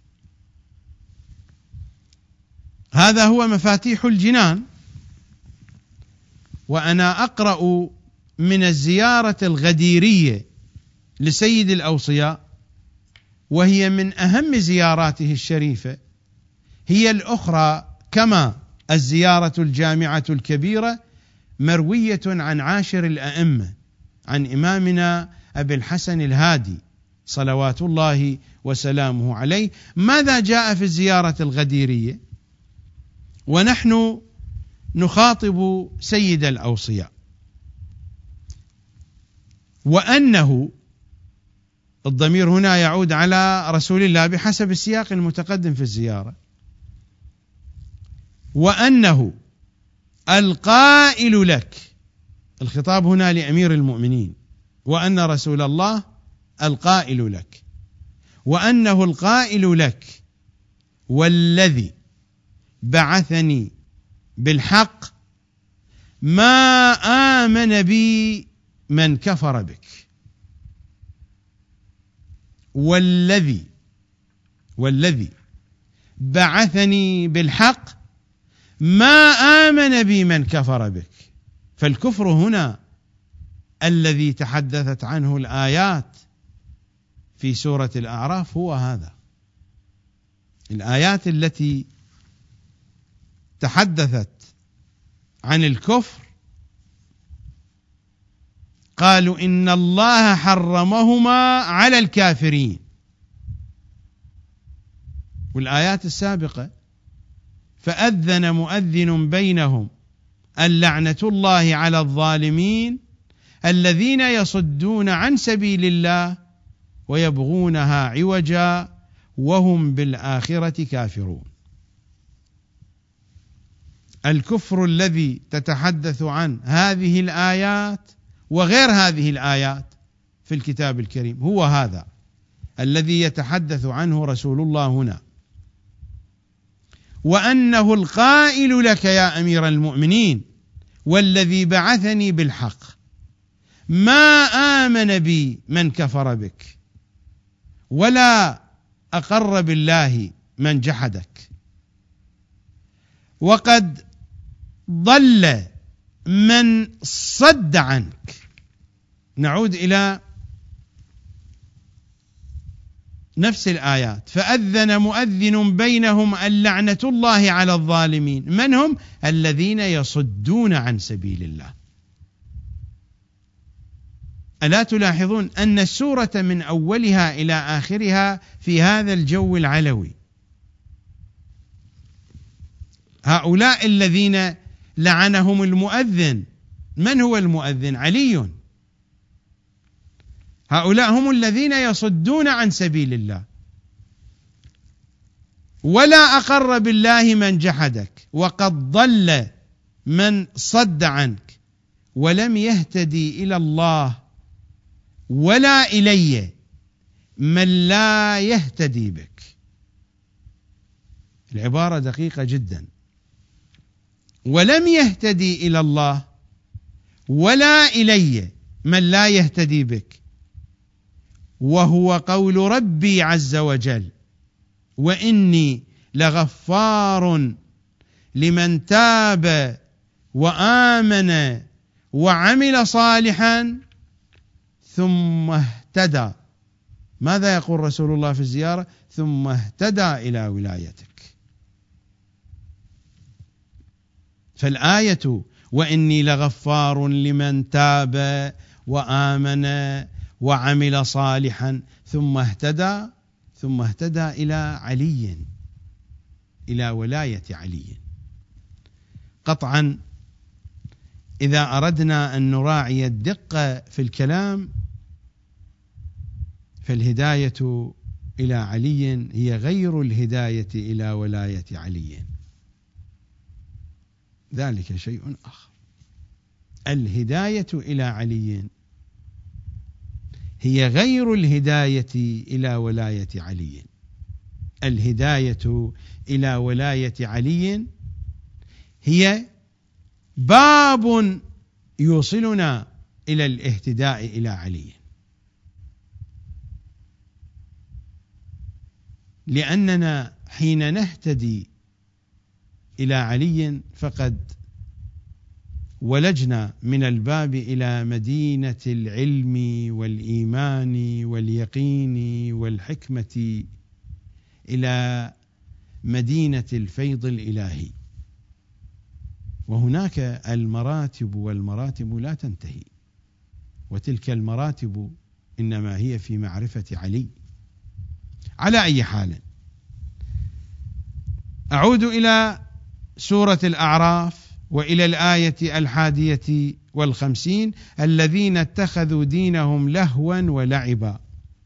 هذا هو مفاتيح الجنان. وأنا أقرأ من الزيارة الغديرية لسيد الأوصياء، وهي من أهم زياراته الشريفة، هي الأخرى كما الزيارة الجامعة الكبيرة، مروية عن عاشر الأئمة، عن إمامنا أبي الحسن الهادي صلوات الله وسلامه عليه. ماذا جاء في الزيارة الغديرية ونحن نخاطب سيد الأوصياء؟ وأنه الضمير هنا يعود على رسول الله بحسب السياق المتقدم في الزيارة، وأنه القائل لك، الخطاب هنا لأمير المؤمنين، وأن رسول الله القائل لك، وأنه القائل لك والذي بعثني بالحق ما آمن بي من كفر بك. والذي والذي بعثني بالحق ما آمن بي من كفر بك. فالكفر هنا الذي تحدثت عنه الآيات في سورة الأعراف هو هذا، الآيات التي تحدثت عن الكفر قالوا إن الله حرمهما على الكافرين. والآيات السابقة فأذن مؤذن بينهم اللعنة الله على الظالمين الذين يصدون عن سبيل الله ويبغونها عوجا وهم بالآخرة كافرون. الكفر الذي تتحدث عن هذه الآيات وغير هذه الآيات في الكتاب الكريم هو هذا الذي يتحدث عنه رسول الله هنا، وأنه القائل لك يا أمير المؤمنين والذي بعثني بالحق ما آمن بي من كفر بك ولا أقر بالله من جحدك، وقد ضل من صد عنك. نعود إلى نفس الآيات، فأذن مؤذن بينهم اللعنة الله على الظالمين. من هم؟ الذين يصدون عن سبيل الله. ألا تلاحظون أن السورة من أولها إلى آخرها في هذا الجو العلوي؟ هؤلاء الذين لعنهم المؤذن، من هو المؤذن؟ علي. هؤلاء هم الذين يصدون عن سبيل الله. ولا أقر بالله من جحدك وقد ضل من صد عنك ولم يهتدي إلى الله ولا إلي من لا يهتدي بك. العبارة دقيقة جدا. ولم يهتدي إلى الله ولا إلي من لا يهتدي بك، وهو قول ربي عز وجل وإني لغفار لمن تاب وآمن وعمل صالحا ثم اهتدى. ماذا يقول رسول الله في الزيارة؟ ثم اهتدى إلى ولايتك. فالآية وإني لغفار لمن تاب وآمن وعمل صالحا ثم اهتدى، ثم اهتدى إلى علي، إلى ولاية علي. قطعا إذا أردنا أن نراعي الدقة في الكلام فالهداية إلى علي هي غير الهداية إلى ولاية علي، ذلك شيء آخر. الهداية إلى علي هي غير الهداية إلى ولاية علي. الهداية إلى ولاية علي هي باب يوصلنا إلى الاهتداء إلى علي، لأننا حين نهتدي إلى علي فقد ولجنا من الباب إلى مدينة العلم والإيمان واليقين والحكمة، إلى مدينة الفيض الإلهي. وهناك المراتب، والمراتب لا تنتهي، وتلك المراتب إنما هي في معرفة علي. على أي حال، أعود إلى سورة الأعراف وإلى الآية الحادية والخمسين: الذين اتخذوا دينهم لهوا ولعبا.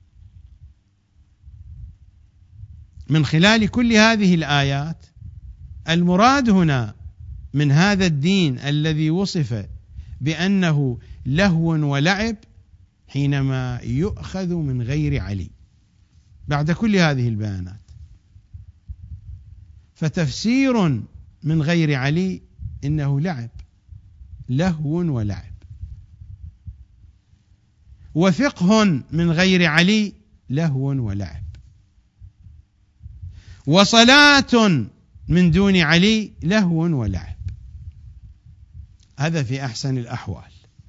من خلال كل هذه الآيات المراد هنا من هذا الدين الذي وصف بأنه لهو ولعب حينما يؤخذ من غير علي بعد كل هذه البيانات. فتفسير من غير علي إنه لعب، لهو ولعب. وفقه من غير علي لهو ولعب. وصلاة من دون علي لهو ولعب. هذا في أحسن الأحوال.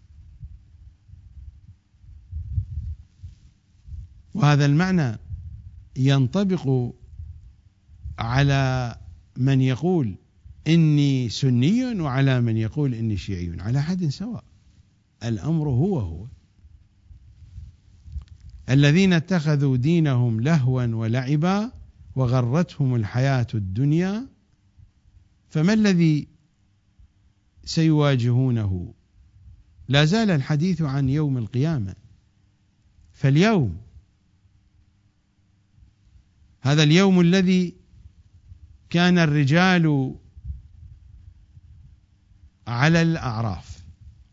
وهذا المعنى ينطبق على من يقول إني سني وعلى من يقول إني شيعي، على حد سواء، الأمر هو هو. الذين اتخذوا دينهم لهوا ولعبا وغرتهم الحياة الدنيا، فما الذي سيواجهونه؟ لا زال الحديث عن يوم القيامة. فاليوم، هذا اليوم الذي كان الرجال على الأعراف،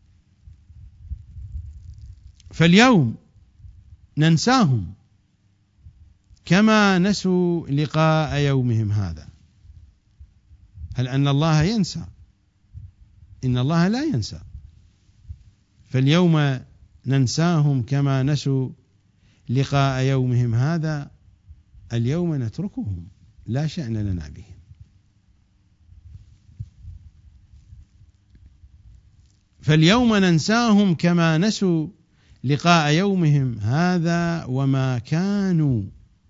فاليوم ننساهم كما نسوا لقاء يومهم هذا. هل أن الله ينسى؟ إن الله لا ينسى. فاليوم ننساهم كما نسوا لقاء يومهم هذا. اليوم نتركهم، لا شأن لنا بهم. فاليوم ننساهم كما نسوا لقاء يومهم هذا وما كانوا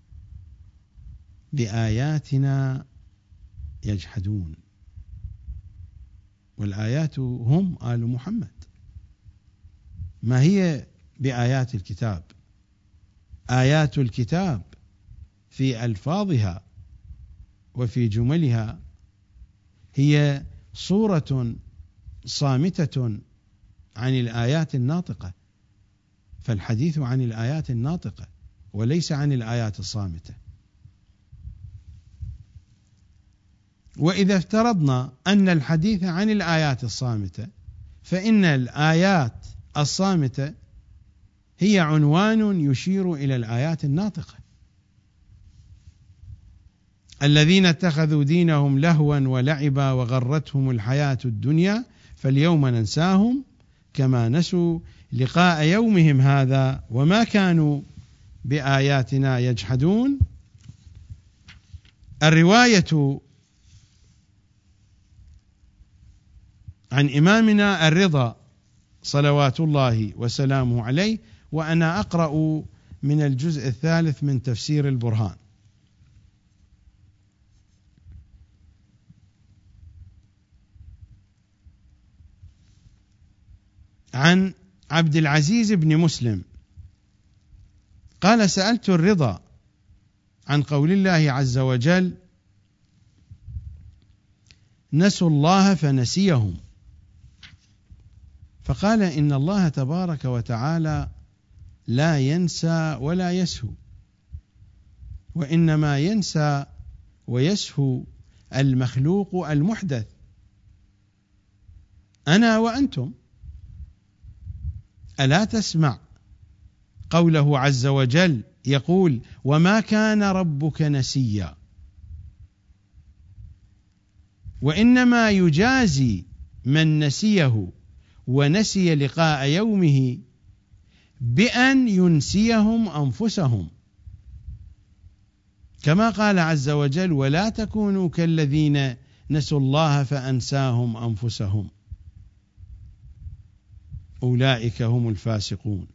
بآياتنا يجحدون. والآيات هم آل محمد. ما هي بآيات الكتاب؟ آيات الكتاب في ألفاظها وفي جملها هي صورة صامتة عن الآيات الناطقة. فالحديث عن الآيات الناطقة وليس عن الآيات الصامتة. وإذا افترضنا أن الحديث عن الآيات الصامتة، فإن الآيات الصامتة هي عنوان يشير إلى الآيات الناطقة. الذين اتخذوا دينهم لهوا ولعبا وغرتهم الحياة الدنيا فاليوم ننساهم كما نسوا لقاء يومهم هذا وما كانوا بآياتنا يجحدون. الرواية عن إمامنا الرضا صلوات الله وسلامه عليه، وأنا أقرأ من الجزء الثالث من تفسير البرهان. عن عبد العزيز بن مسلم قال: سألت الرضا عن قول الله عز وجل: نسوا الله فنسيهم، فقال: إن الله تبارك وتعالى لا ينسى ولا يسهو، وإنما ينسى ويسهو المخلوق المحدث أنا وأنتم. ألا تسمع قوله عز وجل يقول: وما كان ربك نسيا، وإنما يجازي من نسيه ونسي لقاء يومه بأن ينسيهم أنفسهم، كما قال عز وجل: ولا تكونوا كالذين نسوا الله فأنساهم أنفسهم أولئك هم الفاسقون.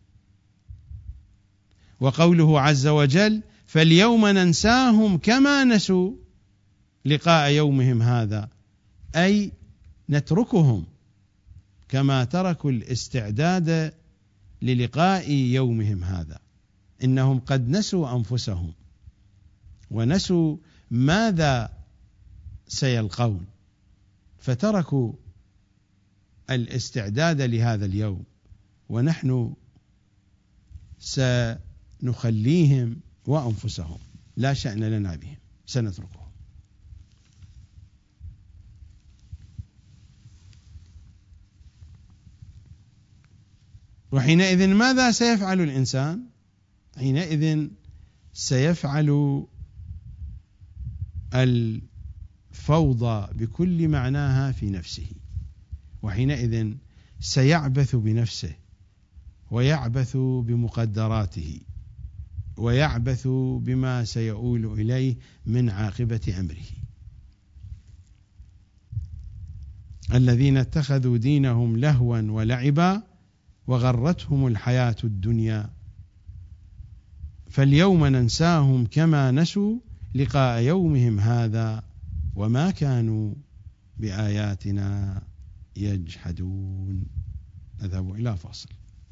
وقوله عز وجل: فاليوم ننساهم كما نسوا لقاء يومهم هذا، أي نتركهم كما تركوا الاستعداد للقاء يومهم هذا. إنهم قد نسوا أنفسهم ونسوا ماذا سيلقون، فتركوا الاستعداد لهذا اليوم، ونحن سنخليهم وأنفسهم، لا شأن لنا بهم، سنتركهم. وحينئذ ماذا سيفعل الإنسان؟ حينئذ سيفعل الفوضى بكل معناها في نفسه، وحينئذ سيعبث بنفسه ويعبث بمقدراته ويعبث بما سيؤول إليه من عاقبة أمره. الذين اتخذوا دينهم لهوا ولعبا وغرتهم الحياة الدنيا فاليوم ننساهم كما نسوا لقاء يومهم هذا وما كانوا بآياتنا يجحدون. نذهب إلى فاصل.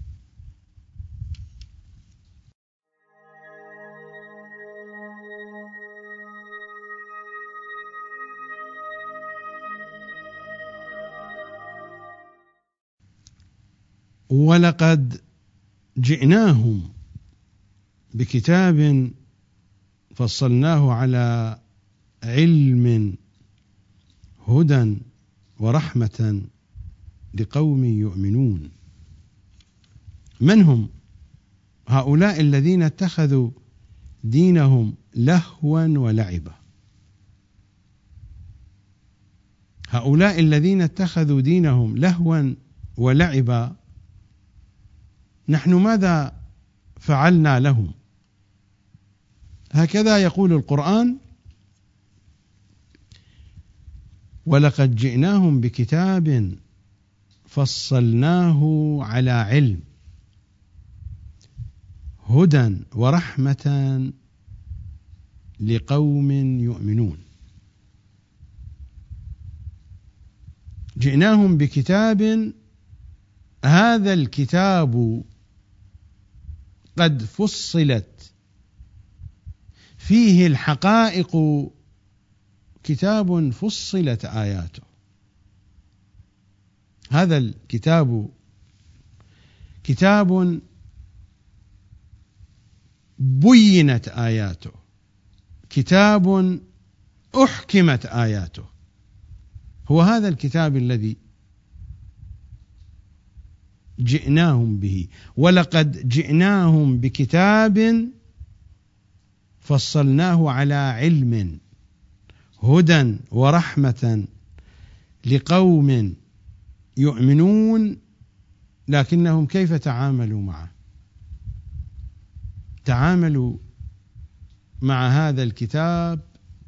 ولقد جئناهم بكتاب فصلناه على علم هدى ورحمة لقوم يؤمنون. من هم هؤلاء الذين اتخذوا دينهم لهوا ولعبا؟ هؤلاء الذين اتخذوا دينهم لهوا ولعبا نحن ماذا فعلنا لهم؟ هكذا يقول القرآن: ولقد جئناهم بكتاب فصلناه على علم هدى ورحمة لقوم يؤمنون. جئناهم بكتاب، هذا الكتاب قد فصلت فيه الحقائق، كتاب فصلت آياته. هذا الكتاب كتاب بينت آياته، كتاب أحكمت آياته. هو هذا الكتاب الذي جئناهم به. ولقد جئناهم بكتاب فصلناه على علم هدى ورحمة لقوم يؤمنون. لكنهم كيف تعاملوا معه؟ تعاملوا مع هذا الكتاب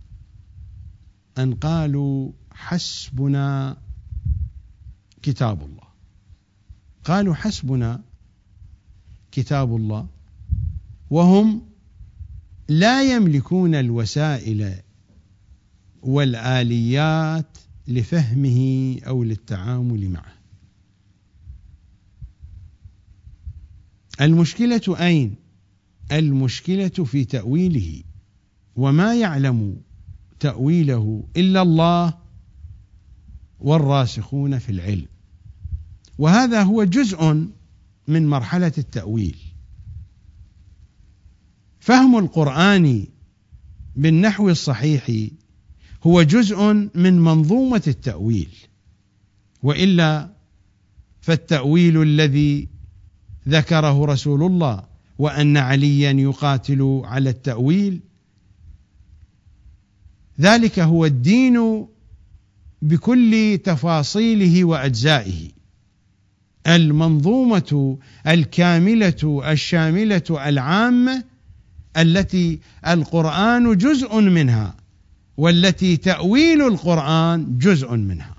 أن قالوا: حسبنا كتاب الله. قالوا: حسبنا كتاب الله، وهم لا يملكون الوسائل والآليات لفهمه أو للتعامل معه. المشكلة أين؟ المشكلة في تأويله، وما يعلم تأويله إلا الله والراسخون في العلم. وهذا هو جزء من مرحلة التأويل. فهم القرآن بالنحو الصحيح هو جزء من منظومة التأويل، وإلا فالتأويل الذي ذكره رسول الله وأن عليا يقاتل على التأويل، ذلك هو الدين بكل تفاصيله وأجزائه، المنظومة الكاملة الشاملة العامة التي القرآن جزء منها، والتي تأويل القرآن جزء منها.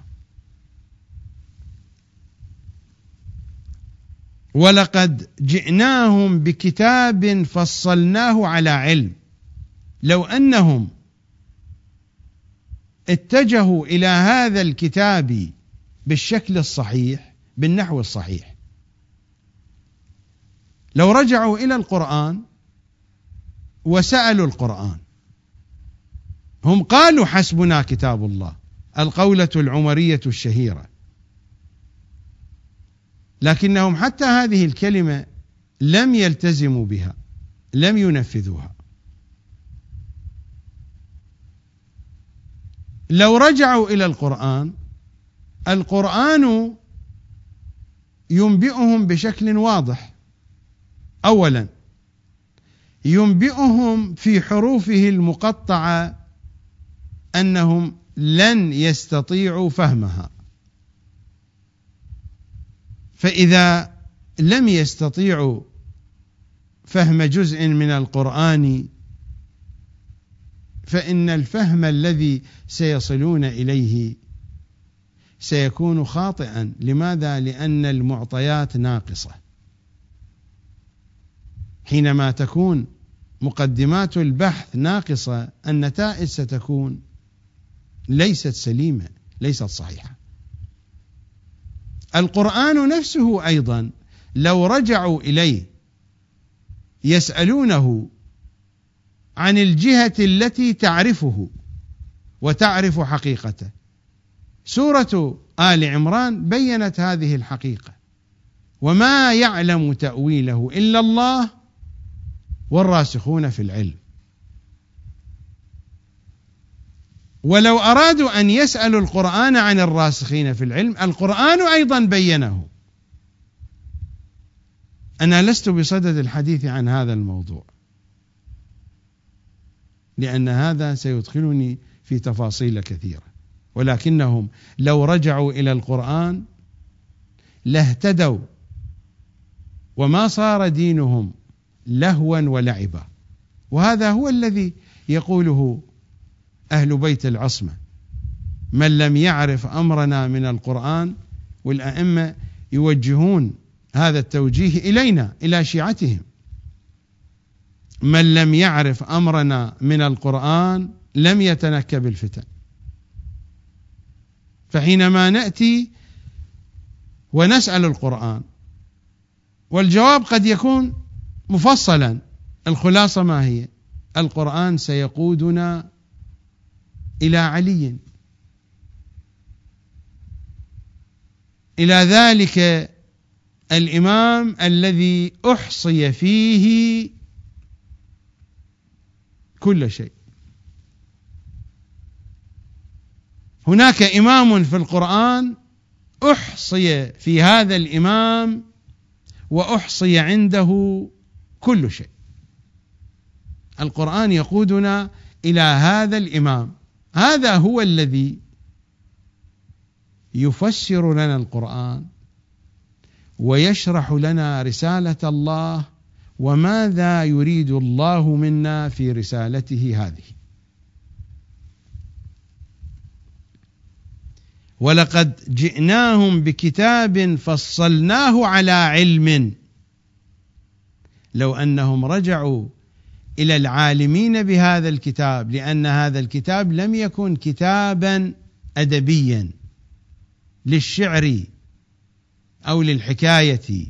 ولقد جئناهم بكتاب فصلناه على علم. لو أنهم اتجهوا إلى هذا الكتاب بالشكل الصحيح، بالنحو الصحيح، لو رجعوا إلى القرآن وسألوا القرآن، هم قالوا حسبنا كتاب الله، القولة العمرية الشهيرة، لكنهم حتى هذه الكلمة لم يلتزموا بها، لم ينفذوها. لو رجعوا إلى القرآن، القرآن ينبئهم بشكل واضح. أولا، ينبئهم في حروفه المقطعة أنهم لن يستطيعوا فهمها، فإذا لم يستطيعوا فهم جزء من القرآن فإن الفهم الذي سيصلون إليه سيكون خاطئا. لماذا؟ لأن المعطيات ناقصة. حينما تكون مقدمات البحث ناقصة، النتائج ستكون ليست سليمة، ليست صحيحة. القرآن نفسه أيضا لو رجعوا إليه يسألونه عن الجهة التي تعرفه وتعرف حقيقته. سورة آل عمران بيّنت هذه الحقيقة: وما يعلم تأويله إلا الله والراسخون في العلم. ولو أرادوا أن يسألوا القرآن عن الراسخين في العلم، القرآن أيضا بيّنه. أنا لست بصدد الحديث عن هذا الموضوع، لأن هذا سيدخلني في تفاصيل كثيرة، ولكنهم لو رجعوا إلى القرآن لاهتدوا، وما صار دينهم لهوا ولعبا. وهذا هو الذي يقوله أهل بيت العصمة: من لم يعرف أمرنا من القرآن. والأئمة يوجهون هذا التوجيه إلينا، إلى شيعتهم: من لم يعرف أمرنا من القرآن لم يتنكب الفتن. فحينما نأتي ونسأل القرآن والجواب قد يكون مفصلا، الخلاصة ما هي؟ القرآن سيقودنا إلى علي، إلى ذلك الإمام الذي أحصي فيه كل شيء. هناك إمام في القرآن أحصي في هذا الإمام وأحصي عنده كل شيء. القرآن يقودنا إلى هذا الإمام، هذا هو الذي يفسر لنا القرآن ويشرح لنا رسالة الله وماذا يريد الله منا في رسالته هذه. ولقد جئناهم بكتاب فصلناه على علم. لو أنهم رجعوا إلى العالمين بهذا الكتاب، لأن هذا الكتاب لم يكن كتابا أدبيا للشعر أو للحكاية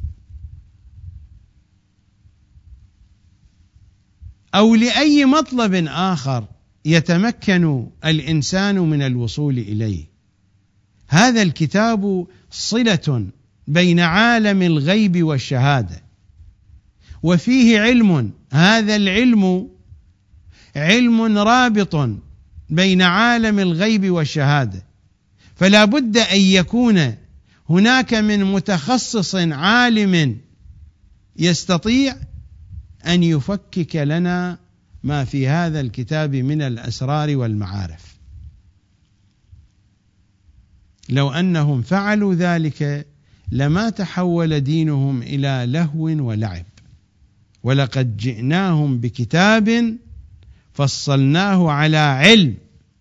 أو لأي مطلب آخر يتمكن الإنسان من الوصول إليه. هذا الكتاب صلة بين عالم الغيب والشهادة، وفيه علم، هذا العلم علم رابط بين عالم الغيب والشهادة، فلا بد أن يكون هناك من متخصص عالم يستطيع أن يفكك لنا ما في هذا الكتاب من الأسرار والمعارف. لو أنهم فعلوا ذلك لما تحول دينهم إلى لهو ولعب، ولقد جئناهم بكتاب فصلناه على علم.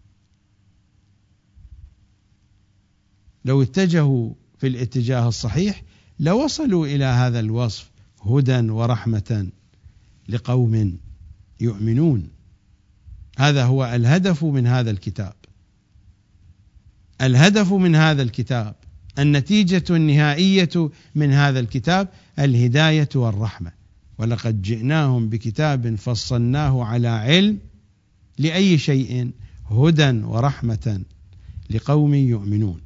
لو اتجهوا في الاتجاه الصحيح لوصلوا إلى هذا الوصف: هدى ورحمة لقوم يؤمنون. هذا هو الهدف من هذا الكتاب. الهدف من هذا الكتاب، النتيجة النهائية من هذا الكتاب الهداية والرحمة. ولقد جئناهم بكتاب فصلناه على علم لأي شيء؟ هدى ورحمة لقوم يؤمنون.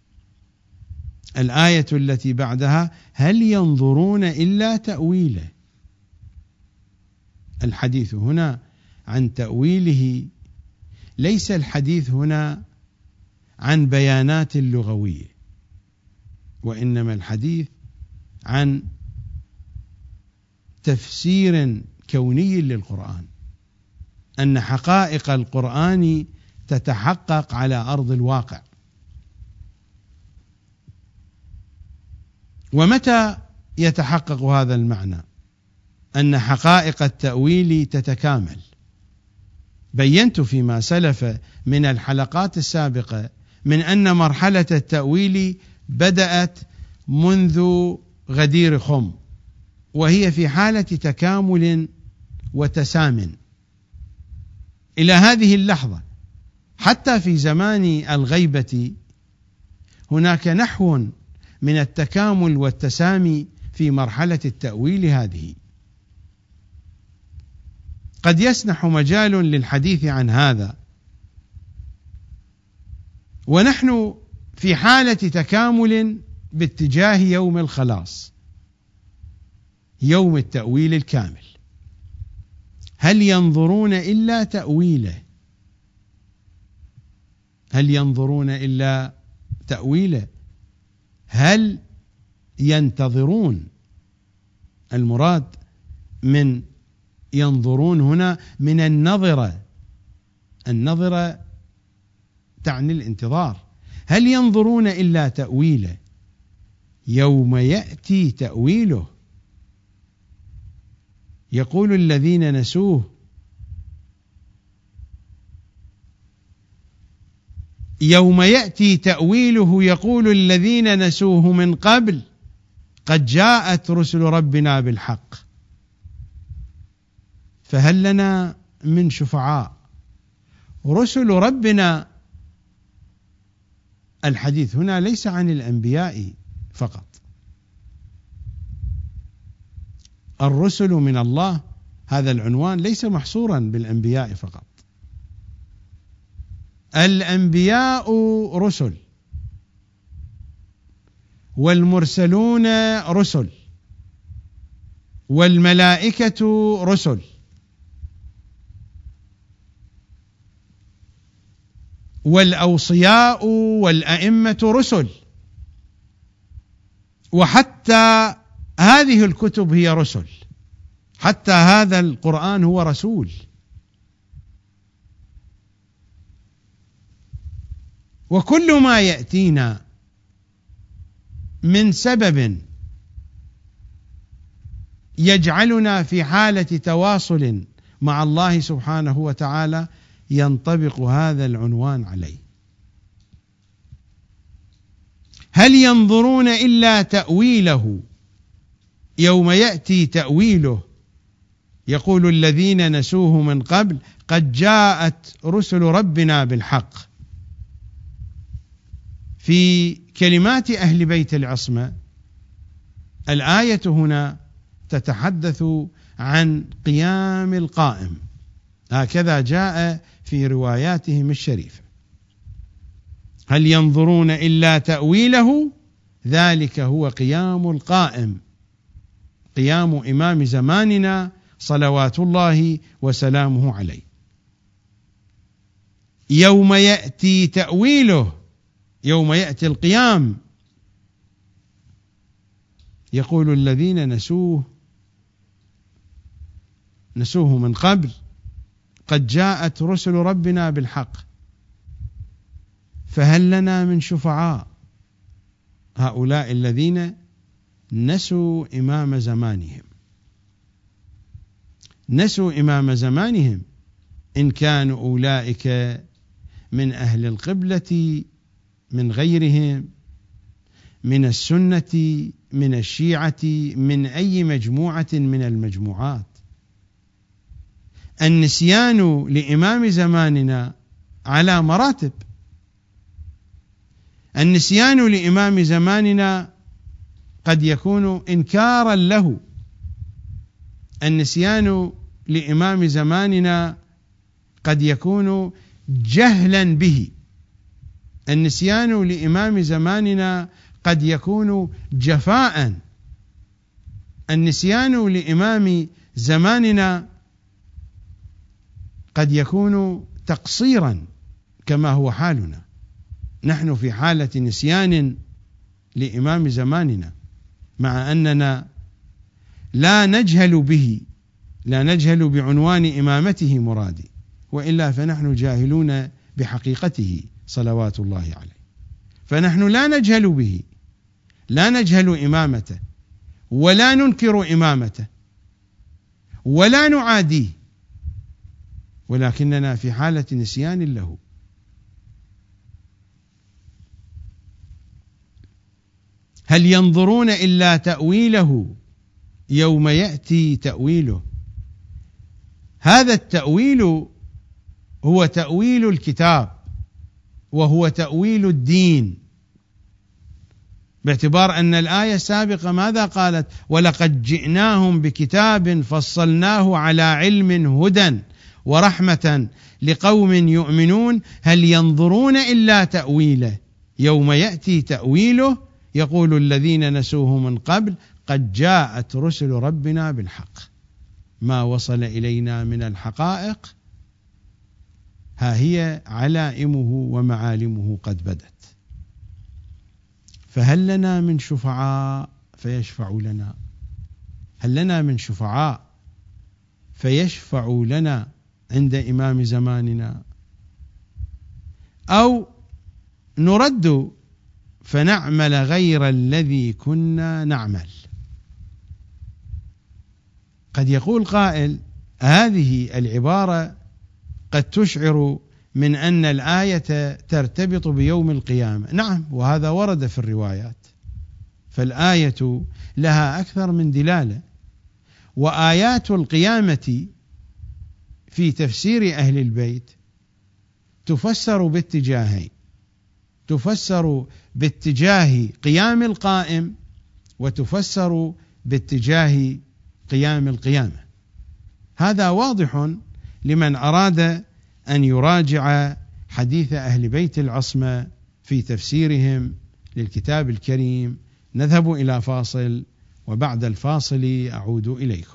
الآية التي بعدها: هل ينظرون إلا تأويله. الحديث هنا عن تأويله، ليس الحديث هنا عن بيانات لغوية، وإنما الحديث عن تفسير كوني للقرآن، أن حقائق القرآن تتحقق على أرض الواقع. ومتى يتحقق هذا المعنى؟ أن حقائق التأويل تتكامل. بينت فيما سلف من الحلقات السابقة من أن مرحلة التأويل بدأت منذ غدير خم، وهي في حالة تكامل وتسام إلى هذه اللحظة. حتى في زمان الغيبة هناك نحو من التكامل والتسامي في مرحلة التأويل هذه. قد يسنح مجال للحديث عن هذا، ونحن في حالة تكامل باتجاه يوم الخلاص، يوم التأويل الكامل. هل ينظرون إلا تأويله؟ هل ينظرون إلا تأويله؟ هل ينتظرون؟ المراد من ينظرون هنا من النظرة، النظرة تعني الانتظار. هل ينظرون إلا تأويله؟ يوم يأتي تأويله. يقول الذين نسوه يوم يأتي تأويله يقول الذين نسوه من قبل قد جاءت رسل ربنا بالحق فهل لنا من شفعاء. رسل ربنا، الحديث هنا ليس عن الأنبياء فقط. الرسل من الله، هذا العنوان ليس محصورا بالأنبياء فقط. الأنبياء رسل، والمرسلون رسل، والملائكة رسل، والأوصياء والأئمة رسل، وحتى هذه الكتب هي رسل، حتى هذا القرآن هو رسول. وكل ما يأتينا من سبب يجعلنا في حالة تواصل مع الله سبحانه وتعالى ينطبق هذا العنوان عليه. هل ينظرون إلا تأويله يوم يأتي تأويله يقول الذين نسوه من قبل قد جاءت رسل ربنا بالحق. في كلمات أهل بيت العصمة الآية هنا تتحدث عن قيام القائم، هكذا جاء في رواياتهم الشريفة. هل ينظرون إلا تأويله، ذلك هو قيام القائم، قيام إمام زماننا صلوات الله وسلامه عليه. يوم يأتي تأويله، يوم يأتي القيام، يقول الذين نسوه نسوه من قبل قد جاءت رسل ربنا بالحق فهل لنا من شفعاء. هؤلاء الذين نسوا إمام زمانهم، نسوا إمام زمانهم، إن كانوا أولئك من أهل القبلة من غيرهم، من السنة، من الشيعة، من أي مجموعة من المجموعات. النسيان لإمام زماننا على مراتب. النسيان لإمام زماننا قد يكون إنكارا له، النسيان لإمام زماننا قد يكون جهلا به، النسيان لإمام زماننا قد يكون جفاء، النسيان لإمام زماننا قد يكون تقصيرا كما هو حالنا. نحن في حالة نسيان لإمام زماننا، مع أننا لا نجهل به، لا نجهل بعنوان إمامته مرادي، وإلا فنحن جاهلون بحقيقته صلوات الله عليه. فنحن لا نجهل به، لا نجهل إمامته، ولا ننكر إمامته، ولا نعاديه، ولكننا في حالة نسيان له. هل ينظرون إلا تأويله يوم يأتي تأويله. هذا التأويل هو تأويل الكتاب، وهو تأويل الدين، باعتبار أن الآية السابقة ماذا قالت؟ ولقد جئناهم بكتاب فصلناه على علم هدى ورحمة لقوم يؤمنون هل ينظرون إلا تأويله يوم يأتي تأويله يقول الذين نسوه من قبل قد جاءت رسل ربنا بالحق ما وصل إلينا من الحقائق ها هي علائمه ومعالمه قد بدت. فهل لنا من شفعاء فيشفعوا لنا؟ هل لنا من شفعاء فيشفعوا لنا عند إمام زماننا؟ أو نرد فنعمل غير الذي كنا نعمل؟ قد يقول قائل هذه العبارة قد تشعر من أن الآية ترتبط بيوم القيامة. نعم، وهذا ورد في الروايات، فالآية لها أكثر من دلالة، وآيات القيامة في تفسير أهل البيت تفسر باتجاهين، تفسر باتجاه قيام القائم، وتفسر باتجاه قيام القيامة. هذا واضح لمن أراد أن يراجع حديث أهل بيت العصمة في تفسيرهم للكتاب الكريم. نذهب إلى فاصل، وبعد الفاصل أعود إليكم.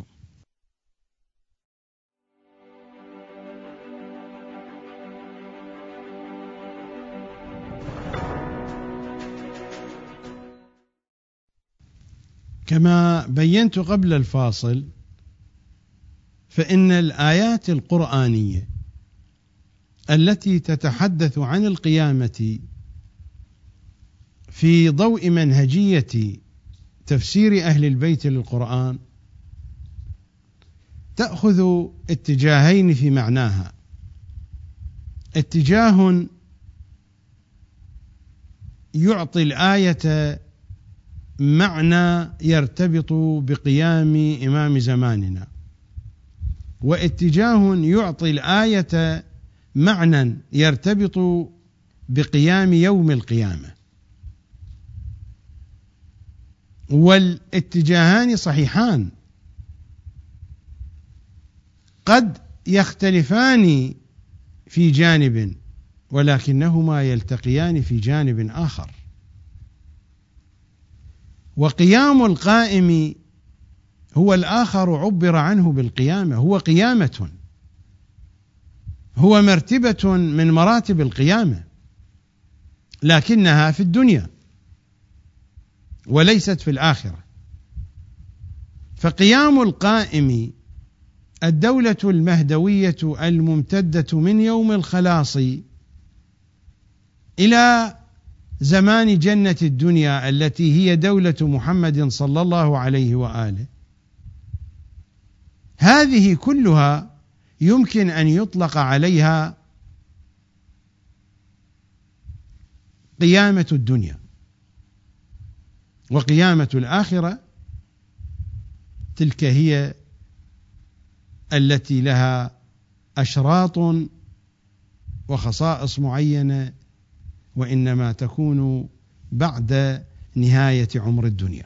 كما بينت قبل الفاصل، فإن الآيات القرآنية التي تتحدث عن القيامة في ضوء منهجية تفسير أهل البيت للقرآن تأخذ اتجاهين في معناها. اتجاه يعطي الآية معنى يرتبط بقيام إمام زماننا، واتجاه يعطي الآية معنى يرتبط بقيام يوم القيامة. والاتجاهان صحيحان، قد يختلفان في جانب ولكنهما يلتقيان في جانب آخر. وقيام القائم هو الآخر عبر عنه بالقيامة، هو قيامة، هو مرتبة من مراتب القيامة، لكنها في الدنيا وليست في الآخرة. فقيام القائم الدولة المهدوية الممتدة من يوم الخلاص إلى زمان جنة الدنيا التي هي دولة محمد صلى الله عليه وآله، هذه كلها يمكن أن يطلق عليها قيامة الدنيا، وقيامة الآخرة تلك هي التي لها أشراط وخصائص معينة، وإنما تكون بعد نهاية عمر الدنيا.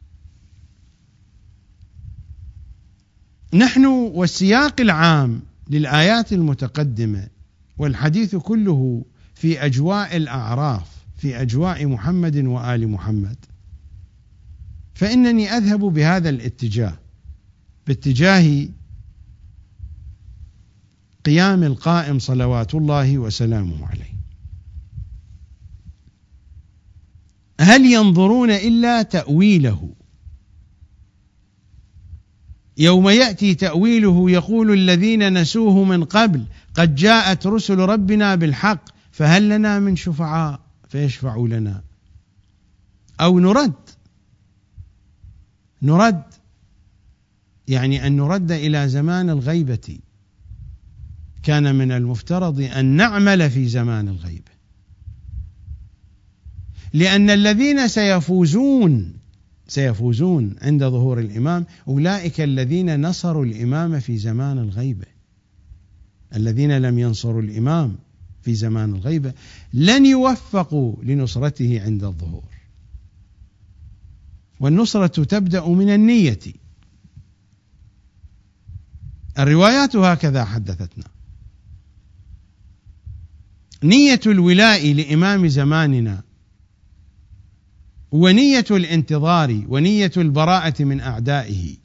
نحن والسياق العام للآيات المتقدمة والحديث كله في أجواء الأعراف، في أجواء محمد وآل محمد، فإنني أذهب بهذا الاتجاه، باتجاه قيام القائم صلوات الله وسلامه عليه. هل ينظرون إلا تأويله؟ يوم يأتي تأويله يقول الذين نسوه من قبل قد جاءت رسل ربنا بالحق فهل لنا من شفعاء فيشفعوا لنا، أو نرد نرد يعني أن نرد إلى زمان الغيبة. كان من المفترض أن نعمل في زمان الغيبة، لأن الذين سيفوزون سيفوزون عند ظهور الإمام أولئك الذين نصروا الإمام في زمان الغيبة. الذين لم ينصروا الإمام في زمان الغيبة لن يوفقوا لنصرته عند الظهور، والنصرة تبدأ من النية. الروايات هكذا حدثتنا: نية الولاء لإمام زماننا، ونية الانتظار، ونية البراءة من أعدائه.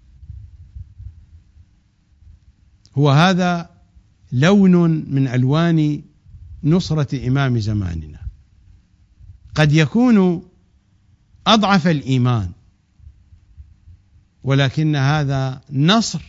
هو هذا لون من ألوان نصرة إمام زماننا. قد يكون أضعف الإيمان، ولكن هذا نصر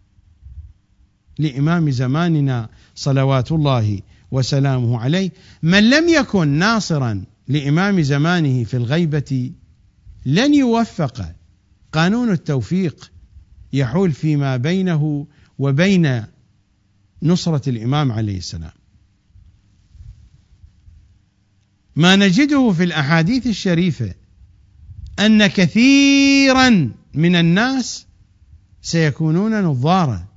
لإمام زماننا صلوات الله وسلامه عليه. من لم يكن ناصرا لإمام زمانه في الغيبة لن يوفق. قانون التوفيق يحول فيما بينه وبين نصرة الإمام عليه السلام. ما نجده في الأحاديث الشريفة أن كثيرا من الناس سيكونون نظارا،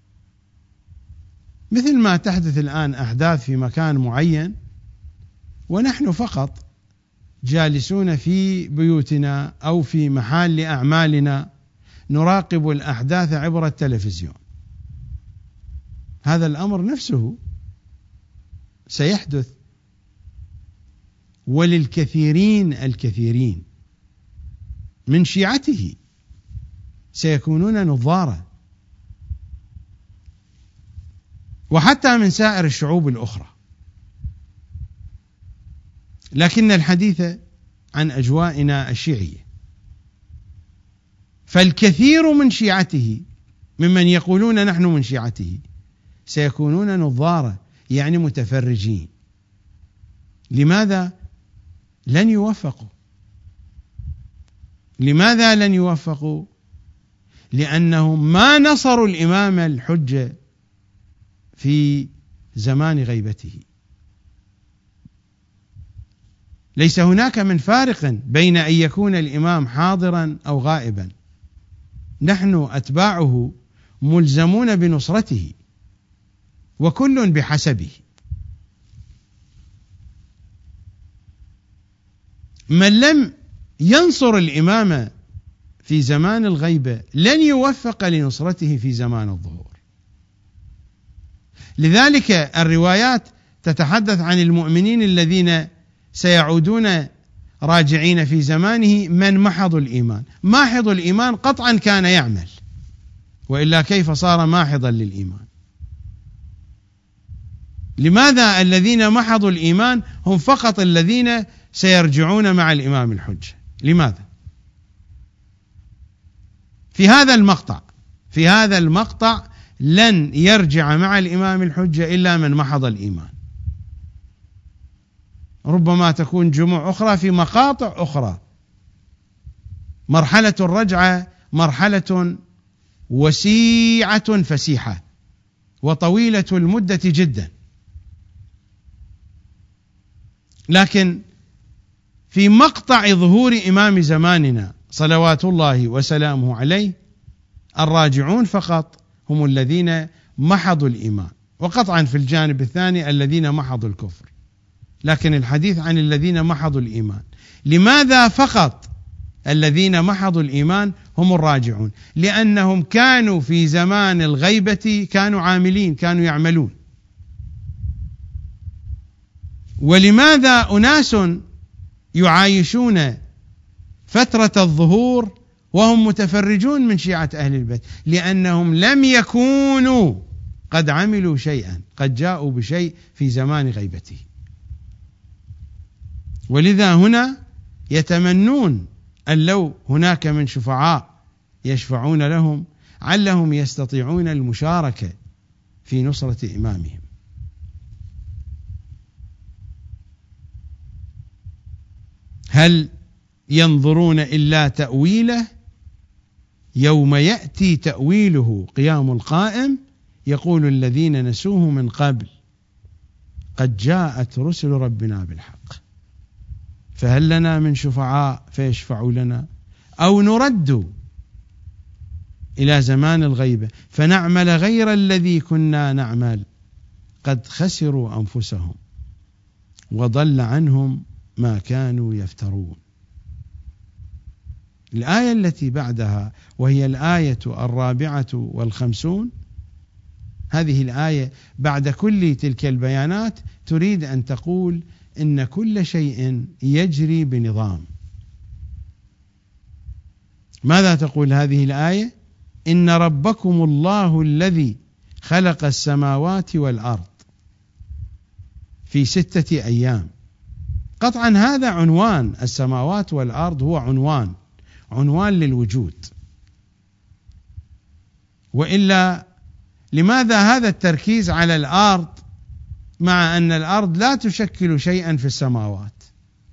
مثل ما تحدث الآن أحداث في مكان معين ونحن فقط جالسون في بيوتنا أو في محل أعمالنا نراقب الأحداث عبر التلفزيون. هذا الأمر نفسه سيحدث، وللكثيرين الكثيرين من شيعته سيكونون نظارا، وحتى من سائر الشعوب الأخرى. لكن الحديث عن أجوائنا الشيعية، فالكثير من شيعته ممن يقولون نحن من شيعته سيكونون نظارا، يعني متفرجين. لماذا لن يوفقوا؟ لماذا لن يوفقوا؟ لأنهم ما نصروا الإمام الحجة في زمان غيبته. ليس هناك من فارق بين أن يكون الإمام حاضرا أو غائبا، نحن أتباعه ملزمون بنصرته، وكل بحسبه. من لم ينصر الإمام في زمان الغيبة لن يوفق لنصرته في زمان الظهور. لذلك الروايات تتحدث عن المؤمنين الذين سيعودون راجعين في زمانه من محض الإيمان. ماحض الإيمان قطعا كان يعمل، وإلا كيف صار ماحضا للإيمان؟ لماذا الذين محضوا الإيمان هم فقط الذين سيرجعون مع الإمام الحجة؟ لماذا؟ في هذا المقطع في هذا المقطع لن يرجع مع الإمام الحجة إلا من محض الإيمان. ربما تكون جموع أخرى في مقاطع أخرى. مرحلة الرجعة مرحلة وسيعة فسيحة وطويلة المدة جدا، لكن في مقطع ظهور إمام زماننا صلوات الله وسلامه عليه الراجعون فقط هم الذين محضوا الإيمان، وقطعا في الجانب الثاني الذين محضوا الكفر، لكن الحديث عن الذين محضوا الإيمان. لماذا فقط الذين محضوا الإيمان هم الراجعون؟ لأنهم كانوا في زمان الغيبة كانوا عاملين، كانوا يعملون. ولماذا أناس يعايشون فترة الظهور وهم متفرجون من شيعة أهل البيت؟ لأنهم لم يكونوا قد عملوا شيئا، قد جاءوا بشيء في زمان غيبته. ولذا هنا يتمنون أن لو هناك من شفعاء يشفعون لهم علهم يستطيعون المشاركة في نصرة إمامهم. هل ينظرون إلا تأويله؟ يوم يأتي تأويله قيام القائم يقول الذين نسوه من قبل قد جاءت رسل ربنا بالحق فهل لنا من شفعاء فيشفعوا لنا، أو نرد إلى زمان الغيبة فنعمل غير الذي كنا نعمل قد خسروا أنفسهم وضل عنهم ما كانوا يفترون. الآية التي بعدها وهي الآية الرابعة والخمسون، هذه الآية بعد كل تلك البيانات تريد أن تقول إن كل شيء يجري بنظام. ماذا تقول هذه الآية؟ إن ربكم الله الذي خلق السماوات والأرض في ستة أيام. قطعا هذا عنوان، السماوات والأرض هو عنوان عنوان للوجود، وإلا لماذا هذا التركيز على الأرض مع أن الأرض لا تشكل شيئا في السماوات؟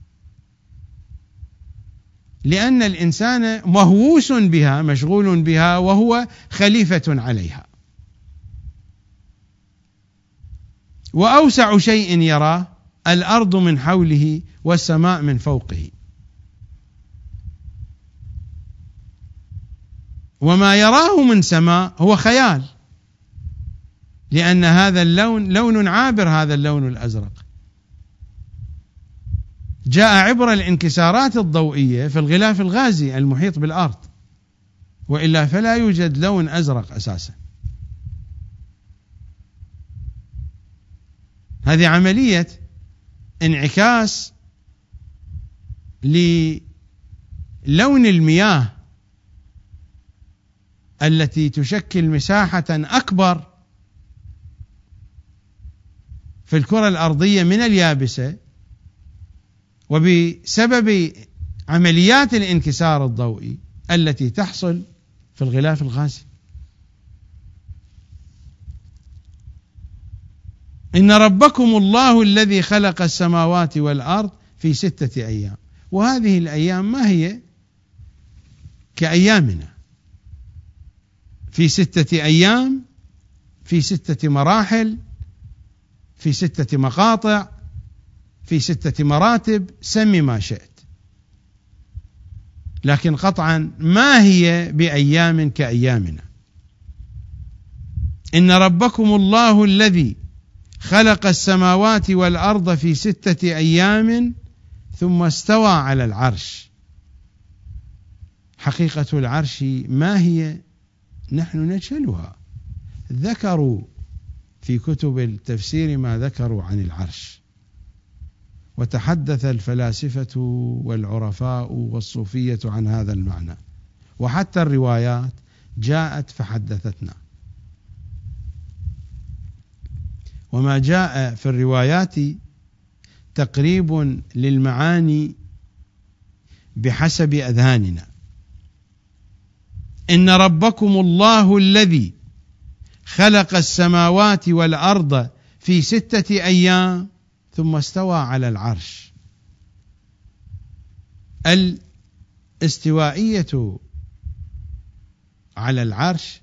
لأن الإنسان مهووس بها مشغول بها وهو خليفة عليها، وأوسع شيء يراه الأرض من حوله والسماء من فوقه، وما يراه من سماء هو خيال، لأن هذا اللون لون عابر، هذا اللون الأزرق جاء عبر الانكسارات الضوئية في الغلاف الغازي المحيط بالأرض، وإلا فلا يوجد لون أزرق أساسا. هذه عملية انعكاس للون المياه التي تشكل مساحة أكبر في الكرة الأرضية من اليابسة، وبسبب عمليات الانكسار الضوئي التي تحصل في الغلاف الغازي. إن ربكم الله الذي خلق السماوات والأرض في ستة أيام، وهذه الأيام ما هي كأيامنا، في ستة أيام، في ستة مراحل، في ستة مقاطع، في ستة مراتب، سمي ما شئت، لكن قطعا ما هي بأيام كأيامنا. إن ربكم الله الذي خلق السماوات والأرض في ستة أيام ثم استوى على العرش. حقيقة العرش ما هي؟ نحن نجهلها. ذكروا في كتب التفسير ما ذكروا عن العرش، وتحدث الفلاسفة والعرفاء والصوفية عن هذا المعنى، وحتى الروايات جاءت فحدثتنا. وما جاء في الروايات تقريب للمعاني بحسب أذهاننا. إن ربكم الله الذي خلق السماوات والأرض في ستة أيام ثم استوى على العرش. الاستوائية على العرش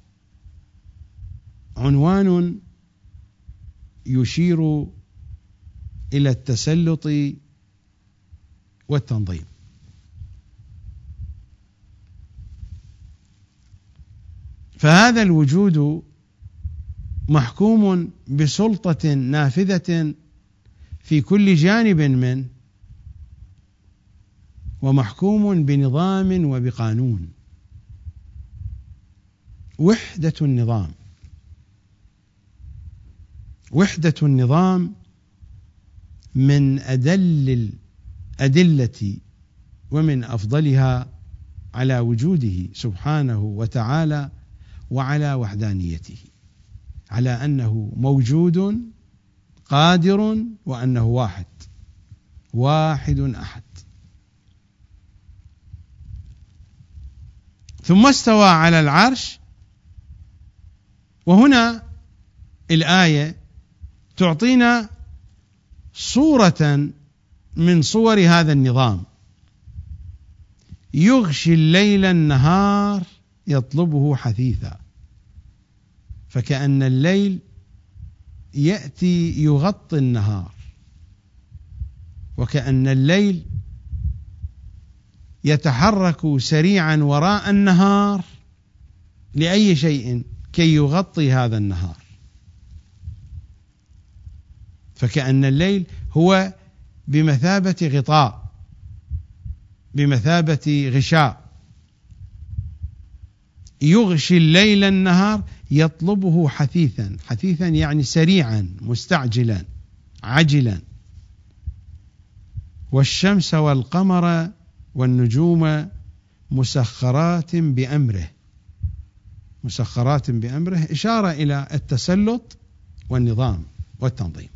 عنوان يشير إلى التسلط والتنظيم. فهذا الوجود محكوم بسلطة نافذة في كل جانب منه، ومحكوم بنظام وبقانون. وحدة النظام، وحدة النظام من أدل الأدلة ومن أفضلها على وجوده سبحانه وتعالى وعلى وحدانيته، على أنه موجود قادر وأنه واحد واحد أحد. ثم استوى على العرش. وهنا الآية تعطينا صورة من صور هذا النظام. يغشي الليل النهار يطلبه حثيثا، فكأن الليل يأتي يغطي النهار، وكأن الليل يتحرك سريعا وراء النهار لأي شيء كي يغطي هذا النهار. فكأن الليل هو بمثابة غطاء، بمثابة غشاء. يغشي الليل النهار يطلبه حثيثا. حثيثا يعني سريعا مستعجلا عجلا. والشمس والقمر والنجوم مسخرات بأمره. مسخرات بأمره إشارة إلى التسلط والنظام والتنظيم.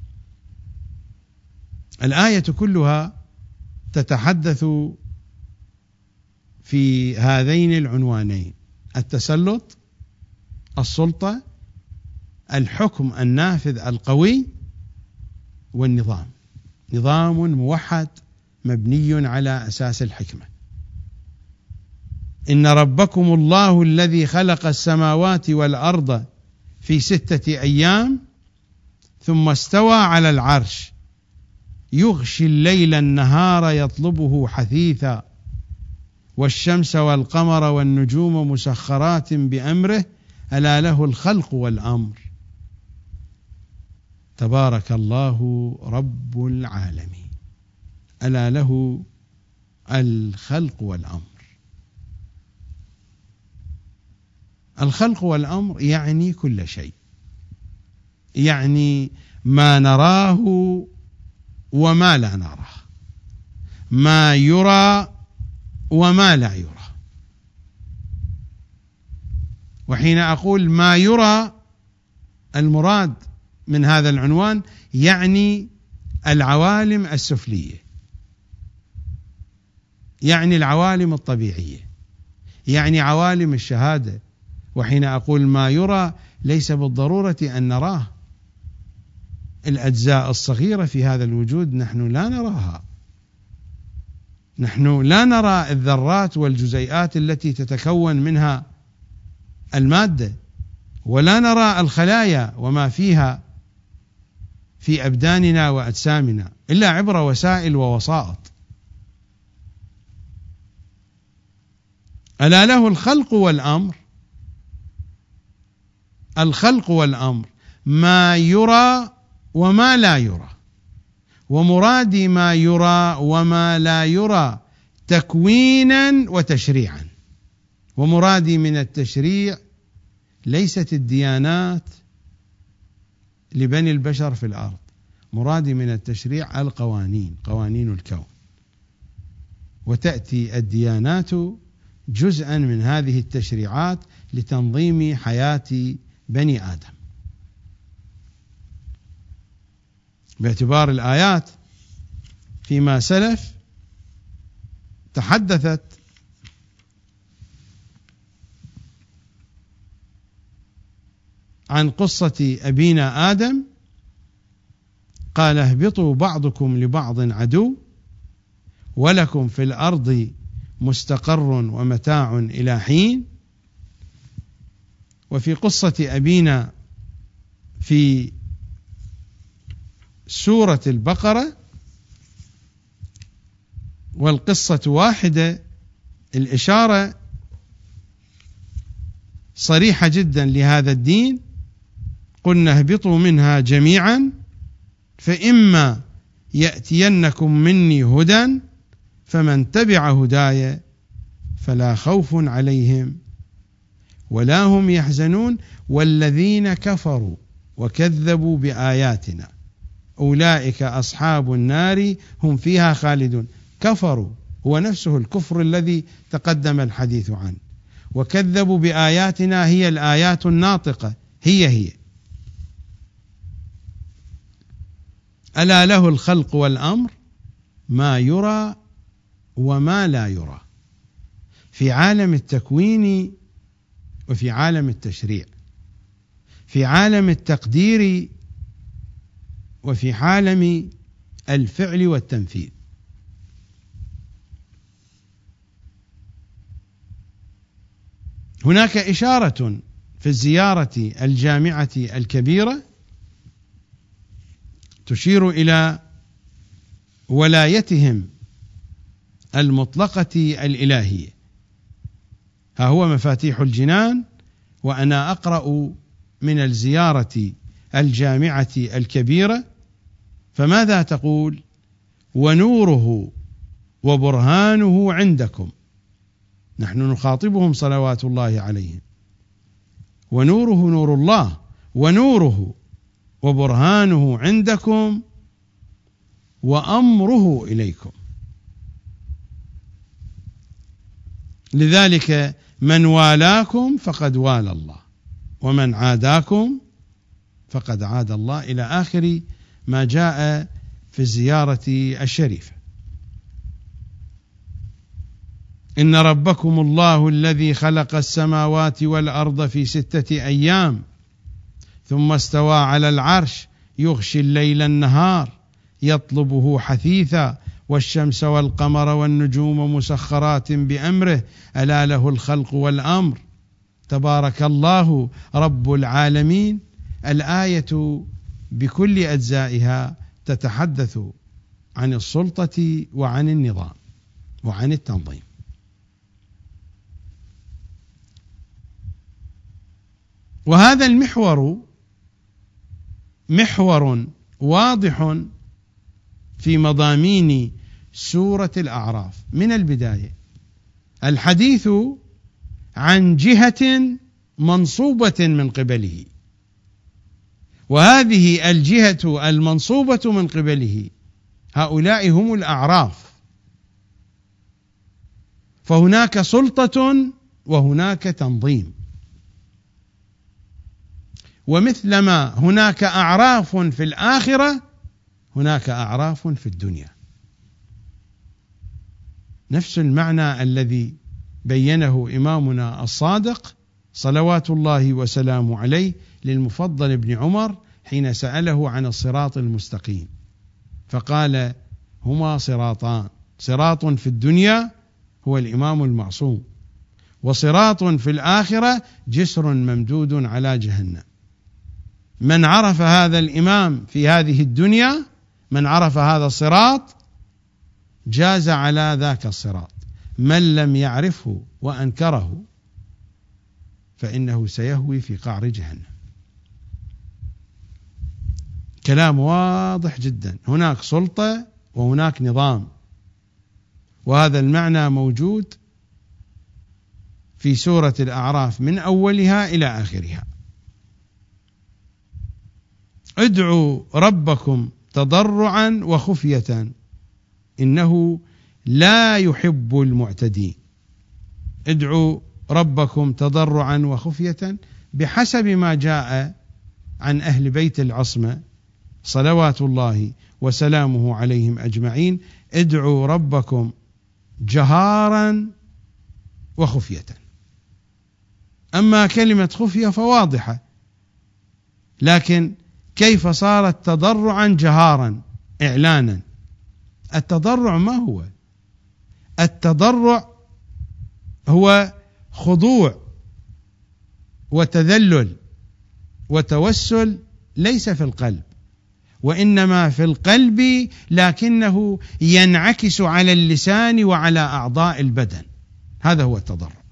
الآية كلها تتحدث في هذين العنوانين: التسلط، السلطة، الحكم النافذ القوي، والنظام. نظام موحد مبني على أساس الحكمة. إن ربكم الله الذي خلق السماوات والأرض في ستة أيام ثم استوى على العرش يغشي الليل النهار يطلبه حثيثا والشمس والقمر والنجوم مسخرات بأمره ألا له الخلق والأمر تبارك الله رب العالمين. ألا له الخلق والأمر. الخلق والأمر يعني كل شيء، يعني ما نراه وما لا نراه، ما يرى وما لا يرى. وحين أقول ما يرى، المراد من هذا العنوان يعني العوالم السفلية، يعني العوالم الطبيعية، يعني عوالم الشهادة. وحين أقول ما يرى ليس بالضرورة أن نراه. الأجزاء الصغيرة في هذا الوجود نحن لا نراها. نحن لا نرى الذرات والجزيئات التي تتكون منها المادة، ولا نرى الخلايا وما فيها في أبداننا وأجسامنا إلا عبر وسائل ووسائط. ألا له الخلق والأمر. الخلق والأمر ما يرى وما لا يرى. ومرادي ما يرى وما لا يرى تكوينا وتشريعا. ومرادي من التشريع ليست الديانات لبني البشر في الأرض، مرادي من التشريع القوانين، قوانين الكون. وتأتي الديانات جزءا من هذه التشريعات لتنظيم حياة بني آدم. باعتبار الآيات فيما سلف تحدثت عن قصة أبينا آدم قال اهبطوا بعضكم لبعض عدو ولكم في الأرض مستقر ومتاع إلى حين. وفي قصة أبينا في سورة البقرة والقصة واحدة، الإشارة صريحة جدا لهذا الدين. قلنا اهبطوا منها جميعا فإما يأتينكم مني هدى فمن تبع هداي فلا خوف عليهم ولا هم يحزنون والذين كفروا وكذبوا بآياتنا أولئك أصحاب النار هم فيها خالدون. كفروا هو نفسه الكفر الذي تقدم الحديث عنه، وكذبوا بآياتنا هي الآيات الناطقة هي هي. ألا له الخلق والأمر ما يرى وما لا يرى، في عالم التكوين وفي عالم التشريع، في عالم التقدير وفي عالم الفعل والتنفيذ. هناك إشارة في الزيارة الجامعة الكبيرة تشير إلى ولايتهم المطلقة الإلهية. ها هو مفاتيح الجنان، وأنا أقرأ من الزيارة الجامعة الكبيرة، فماذا تقول؟ ونوره وبرهانه عندكم. نحن نخاطبهم صلوات الله عليهم. ونوره نور الله، ونوره وبرهانه عندكم وأمره إليكم. لذلك من والاكم فقد والى الله ومن عاداكم فقد عاد الله، إلى آخر ما جاء في الزيارة الشريفة. إن ربكم الله الذي خلق السماوات والأرض في ستة أيام ثم استوى على العرش يغشي الليل النهار يطلبه حثيثا والشمس والقمر والنجوم مسخرات بأمره ألا له الخلق والأمر تبارك الله رب العالمين. الآية بكل أجزائها تتحدث عن السلطة وعن النظام وعن التنظيم. وهذا المحور محور واضح في مضامين سورة الأعراف من البداية. الحديث عن جهة منصوبة من قبله، وهذه الجهة المنصوبة من قبله هؤلاء هم الأعراف. فهناك سلطة وهناك تنظيم، ومثلما هناك أعراف في الآخرة هناك أعراف في الدنيا. نفس المعنى الذي بينه إمامنا الصادق صلوات الله وسلامه عليه للمفضل بن عمر حين سأله عن الصراط المستقيم، فقال هما صراطان، صراط في الدنيا هو الإمام المعصوم، وصراط في الآخرة جسر ممدود على جهنم. من عرف هذا الإمام في هذه الدنيا، من عرف هذا الصراط جاز على ذاك الصراط، من لم يعرفه وأنكره فإنه سيهوي في قعر جهنم. كلام واضح جدا. هناك سلطة وهناك نظام، وهذا المعنى موجود في سورة الأعراف من أولها إلى آخرها. ادعوا ربكم تضرعا وخفية إنه لا يحب المعتدين. ادعوا ربكم تضرعا وخفية بحسب ما جاء عن أهل بيت العصمة صلوات الله وسلامه عليهم أجمعين. ادعوا ربكم جهارا وخفية. أما كلمة خفية فواضحة، لكن كيف صارت تضرعا جهارا إعلانا. التضرع ما هو؟ التضرع هو خضوع وتذلل وتوسل، ليس في القلب، وإنما في القلب، لكنه ينعكس على اللسان وعلى أعضاء البدن. هذا هو التضرع.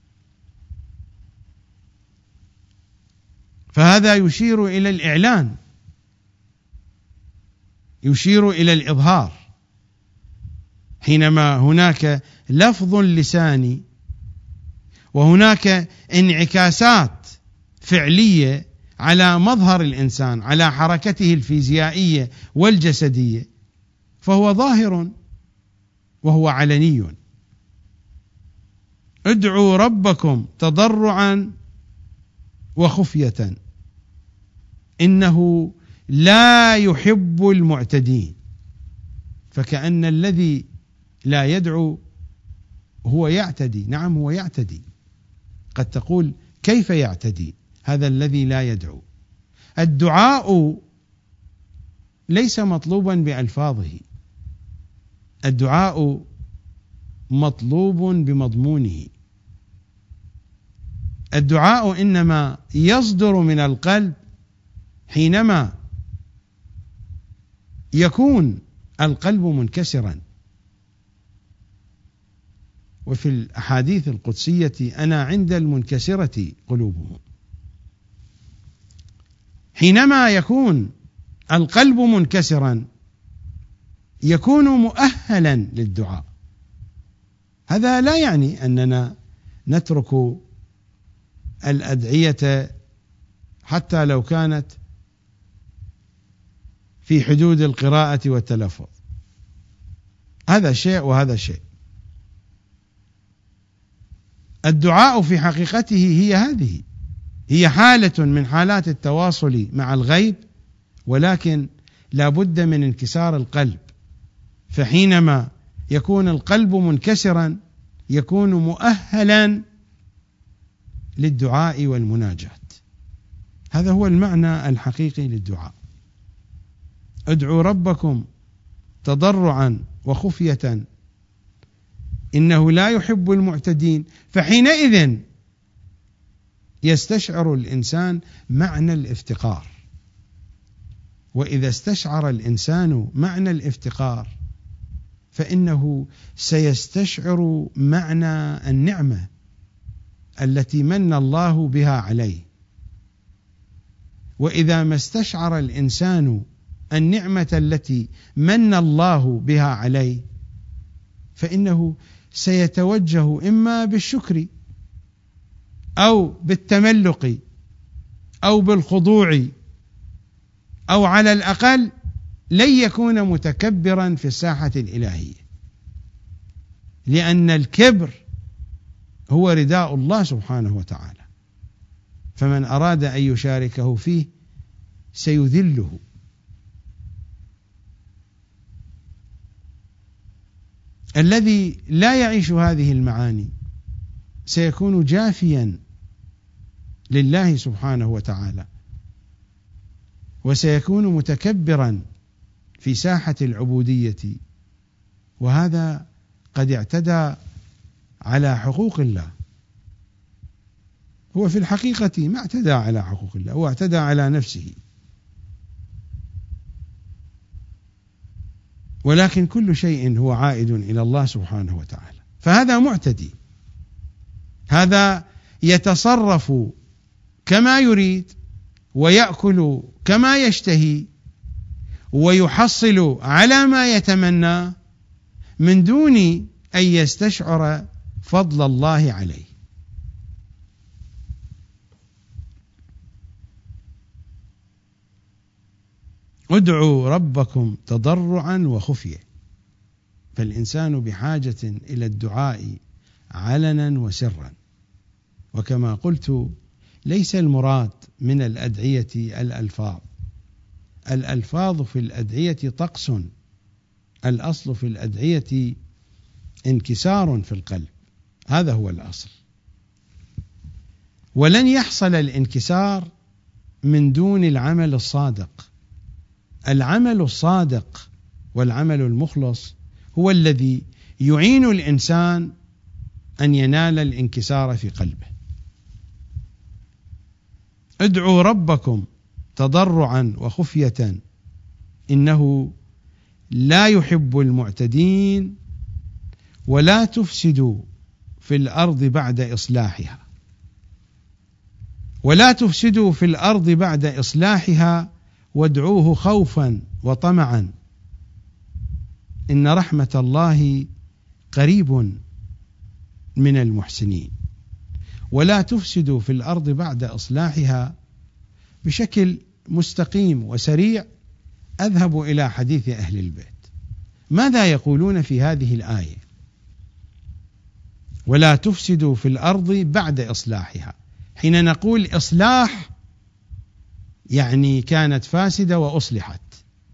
فهذا يشير إلى الإعلان، يشير إلى الإظهار، حينما هناك لفظ لساني وهناك انعكاسات فعلية على مظهر الإنسان، على حركته الفيزيائية والجسدية، فهو ظاهر وهو علني. ادعوا ربكم تضرعا وخفية إنه لا يحب المعتدين. فكأن الذي لا يدعو هو يعتدي. نعم، هو يعتدي. قد تقول كيف يعتدي هذا الذي لا يدعو؟ الدعاء ليس مطلوبا بألفاظه، الدعاء مطلوب بمضمونه. الدعاء إنما يصدر من القلب حينما يكون القلب منكسرا. وفي الأحاديث القدسية أنا عند المنكسرة قلوبهم. حينما يكون القلب منكسرا يكون مؤهلا للدعاء. هذا لا يعني أننا نترك الأدعية حتى لو كانت في حدود القراءة والتلفظ، هذا شيء وهذا شيء. الدعاء في حقيقته هي هذه، هي حالة من حالات التواصل مع الغيب، ولكن لا بد من انكسار القلب. فحينما يكون القلب منكسرا يكون مؤهلا للدعاء والمناجاة. هذا هو المعنى الحقيقي للدعاء. ادعوا ربكم تضرعا وخفية إنه لا يحب المعتدين. فحينئذ يستشعر الإنسان معنى الافتقار، وإذا استشعر الإنسان معنى الافتقار فإنه سيستشعر معنى النعمة التي من الله بها عليه. وإذا ما استشعر الإنسان النعمة التي من الله بها عليه فإنه سيتوجه إما بالشكر أو بالتملق أو بالخضوع، أو على الأقل لن يكون متكبرا في الساحة الإلهية، لأن الكبر هو رداء الله سبحانه وتعالى، فمن أراد أن يشاركه فيه سيذله. الذي لا يعيش هذه المعاني سيكون جافيا لله سبحانه وتعالى، وسيكون متكبرا في ساحة العبودية، وهذا قد اعتدى على حقوق الله. هو في الحقيقة ما اعتدى على حقوق الله، هو اعتدى على نفسه. ولكن كل شيء هو عائد إلى الله سبحانه وتعالى. فهذا معتدي، هذا يتصرف كما يريد ويأكل كما يشتهي ويحصل على ما يتمنى من دون أن يستشعر فضل الله عليه. ادعوا ربكم تضرعا وخفية. فالإنسان بحاجة إلى الدعاء علنا وسرا. وكما قلت ليس المراد من الأدعية الألفاظ، الألفاظ في الأدعية طقس، الأصل في الأدعية انكسار في القلب، هذا هو الأصل. ولن يحصل الانكسار من دون العمل الصادق. العمل الصادق والعمل المخلص هو الذي يعين الإنسان أن ينال الانكسار في قلبه. ادعوا ربكم تضرعا وخفية إنه لا يحب المعتدين ولا تفسدوا في الأرض بعد إصلاحها ولا تفسدوا في الأرض بعد إصلاحها وادعوه خوفا وطمعا إن رحمة الله قريب من المحسنين. ولا تفسدوا في الأرض بعد إصلاحها بشكل مستقيم وسريع. أذهب إلى حديث أهل البيت، ماذا يقولون في هذه الآية؟ ولا تفسدوا في الأرض بعد إصلاحها. حين نقول إصلاح يعني كانت فاسدة وأصلحت.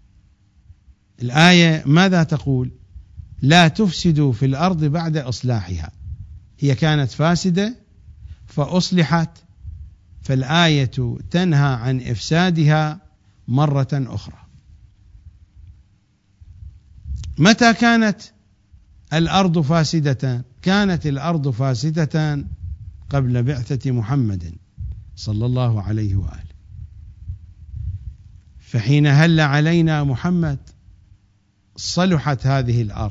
الآية ماذا تقول؟ لا تفسدوا في الأرض بعد إصلاحها، هي كانت فاسدة فأصلحت، فالآية تنهى عن إفسادها مرة أخرى. متى كانت الأرض فاسدة؟ كانت الأرض فاسدة قبل بعثة محمد صلى الله عليه وآله، فحين هل علينا محمد صلحت هذه الأرض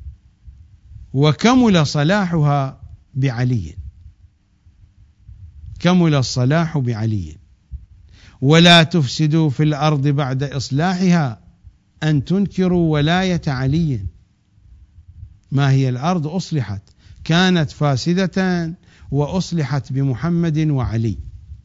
وكمل صلاحها بعلي، كمل الصلاح بعلي. ولا تفسدوا في الأرض بعد إصلاحها أن تنكروا ولاية علي. ما هي الأرض أصلحت، كانت فاسدة وأصلحت بمحمد وعلي،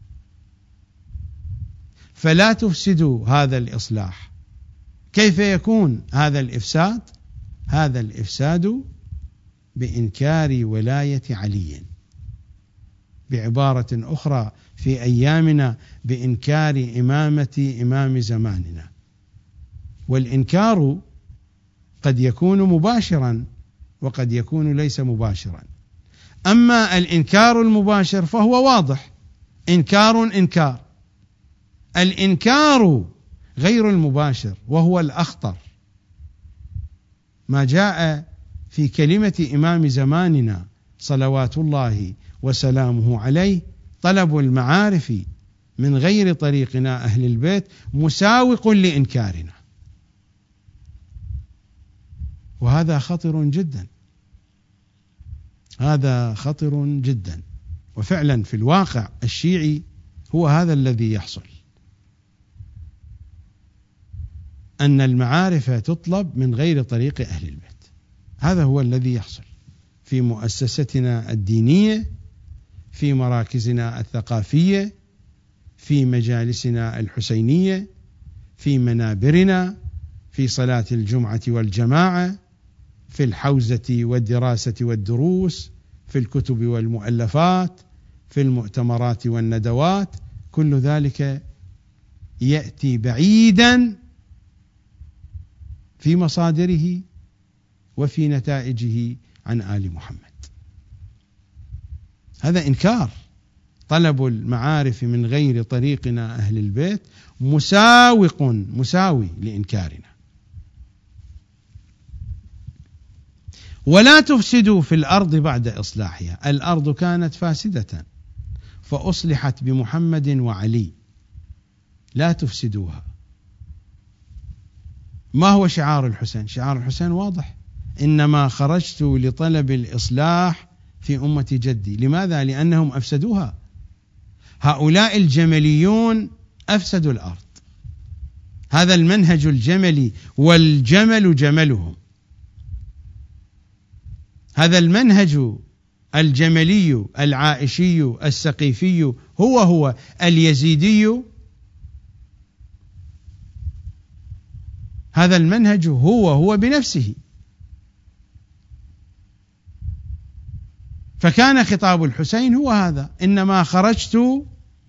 فلا تفسدوا هذا الإصلاح. كيف يكون هذا الإفساد؟ هذا الإفساد بإنكار ولاية علي، بعبارة أخرى في أيامنا بإنكار إمامة إمام زماننا. والإنكار قد يكون مباشرا وقد يكون ليس مباشرا. أما الإنكار المباشر فهو واضح، إنكار إنكار. الإنكار غير المباشر وهو الأخطر، ما جاء في كلمة إمام زماننا صلوات الله وسلامه عليه: طلب المعارف من غير طريقنا أهل البيت مساوق لإنكارنا. وهذا خطر جدا، هذا خطر جدا. وفعلا في الواقع الشيعي هو هذا الذي يحصل، أن المعارف تطلب من غير طريق أهل البيت. هذا هو الذي يحصل في مؤسستنا الدينية، في مراكزنا الثقافية، في مجالسنا الحسينية، في منابرنا، في صلاة الجمعة والجماعة، في الحوزة والدراسة والدروس، في الكتب والمؤلفات، في المؤتمرات والندوات. كل ذلك يأتي بعيدا في مصادره وفي نتائجه عن آل محمد. هذا إنكار. طلب المعارف من غير طريقنا أهل البيت مساوق مساوي لإنكارنا. ولا تفسدوا في الأرض بعد إصلاحها. الأرض كانت فاسدة فأصلحت بمحمد وعلي، لا تفسدوها. ما هو شعار الحسين؟ شعار الحسين واضح: إنما خرجت لطلب الإصلاح في أمة جدي. لماذا؟ لأنهم أفسدوها. هؤلاء الجمليون أفسدوا الأرض. هذا المنهج الجملي، والجمل جملهم. هذا المنهج الجملي العائشي السقيفي هو هو اليزيدي. هذا المنهج هو هو بنفسه. فكان خطاب الحسين هو هذا: إنما خرجت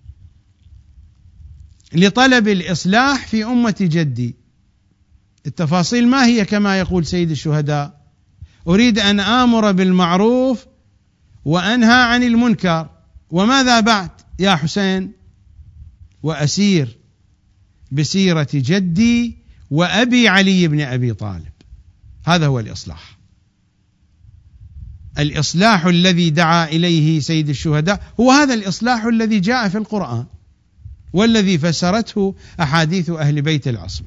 لطلب الإصلاح في أمة جدي. التفاصيل ما هي كما يقول سيد الشهداء: أريد أن آمر بالمعروف وأنهى عن المنكر. وماذا بعد يا حسين؟ وأسير بسيرة جدي وأبي علي بن أبي طالب. هذا هو الإصلاح، الإصلاح الذي دعا إليه سيد الشهداء هو هذا الإصلاح الذي جاء في القرآن والذي فسرته أحاديث أهل بيت العصمة.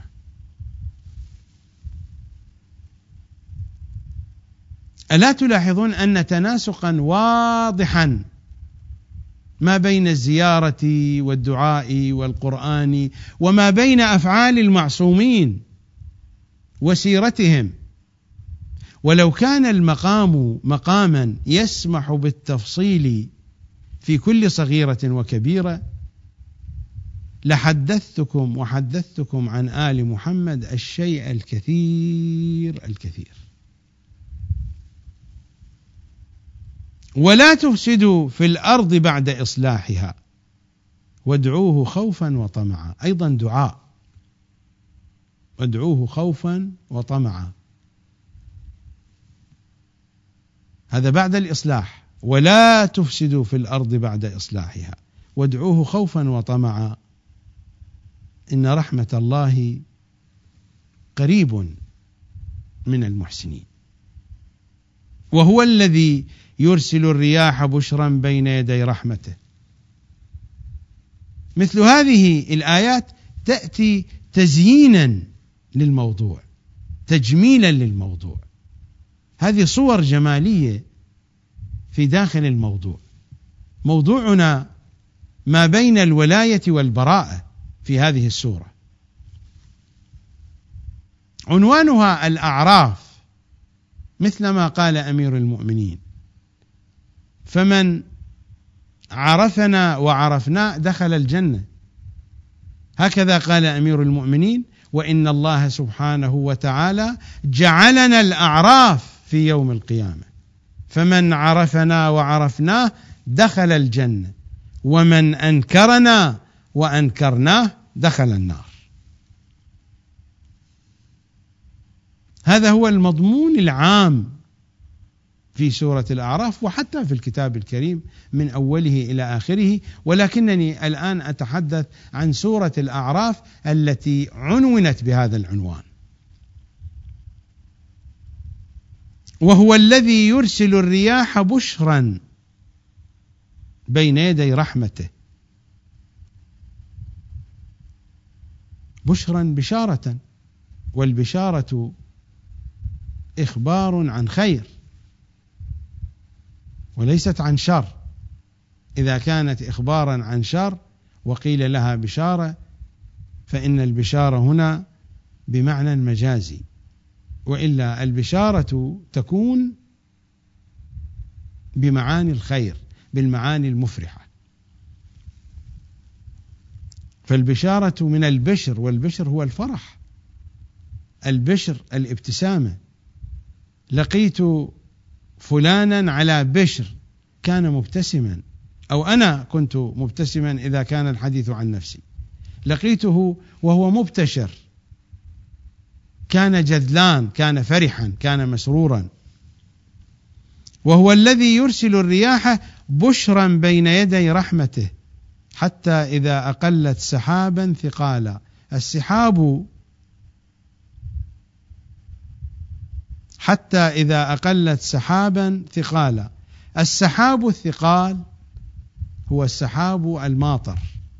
ألا تلاحظون أن تناسقا واضحا ما بين الزيارة والدعاء والقرآن وما بين أفعال المعصومين وسيرتهم؟ ولو كان المقام مقاما يسمح بالتفصيل في كل صغيرة وكبيرة لحدثتكم وحدثتكم عن آل محمد الشيء الكثير الكثير. ولا تفسدوا في الأرض بعد إصلاحها وادعوه خوفا وطمعا، أيضا دعاء، وادعوه خوفا وطمعا، هذا بعد الإصلاح. ولا تفسدوا في الأرض بعد إصلاحها وادعوه خوفا وطمعا إن رحمة الله قريب من المحسنين. وهو الذي يرسل الرياح بشرا بين يدي رحمته. مثل هذه الآيات تأتي تزيينا للموضوع، تجميلا للموضوع، هذه صور جمالية في داخل الموضوع. موضوعنا ما بين الولاية والبراءة في هذه السورة. عنوانها الأعراف، مثلما قال أمير المؤمنين: فمن عرفنا وعرفنا دخل الجنة. هكذا قال أمير المؤمنين: وإن الله سبحانه وتعالى جعلنا الأعراف في يوم القيامة، فمن عرفنا وعرفناه دخل الجنة، ومن أنكرنا وأنكرناه دخل النار. هذا هو المضمون العام في سورة الأعراف وحتى في الكتاب الكريم من أوله إلى آخره، ولكنني الآن أتحدث عن سورة الأعراف التي عنونت بهذا العنوان. وهو الذي يرسل الرياح بشرا بين يدي رحمته. بشرا بشارة، والبشارة إخبار عن خير وليست عن شر. إذا كانت إخبارا عن شر وقيل لها بشارة فإن البشارة هنا بمعنى مجازي، وإلا البشارة تكون بمعاني الخير، بالمعاني المفرحة. فالبشارة من البشر، والبشر هو الفرح، البشر الابتسامة. لقيت فلانا على بشر، كان مبتسما، أو أنا كنت مبتسما إذا كان الحديث عن نفسي. لقيته وهو مبتشر، كان جذلان، كان فرحا، كان مسرورا. وهو الذي يرسل الرياح بشرا بين يدي رحمته حتى إذا أقلت سحابا ثقالا. السحاب حتى إذا أقلت سحابا ثقالا. السحاب الثقال هو السحاب الماطر.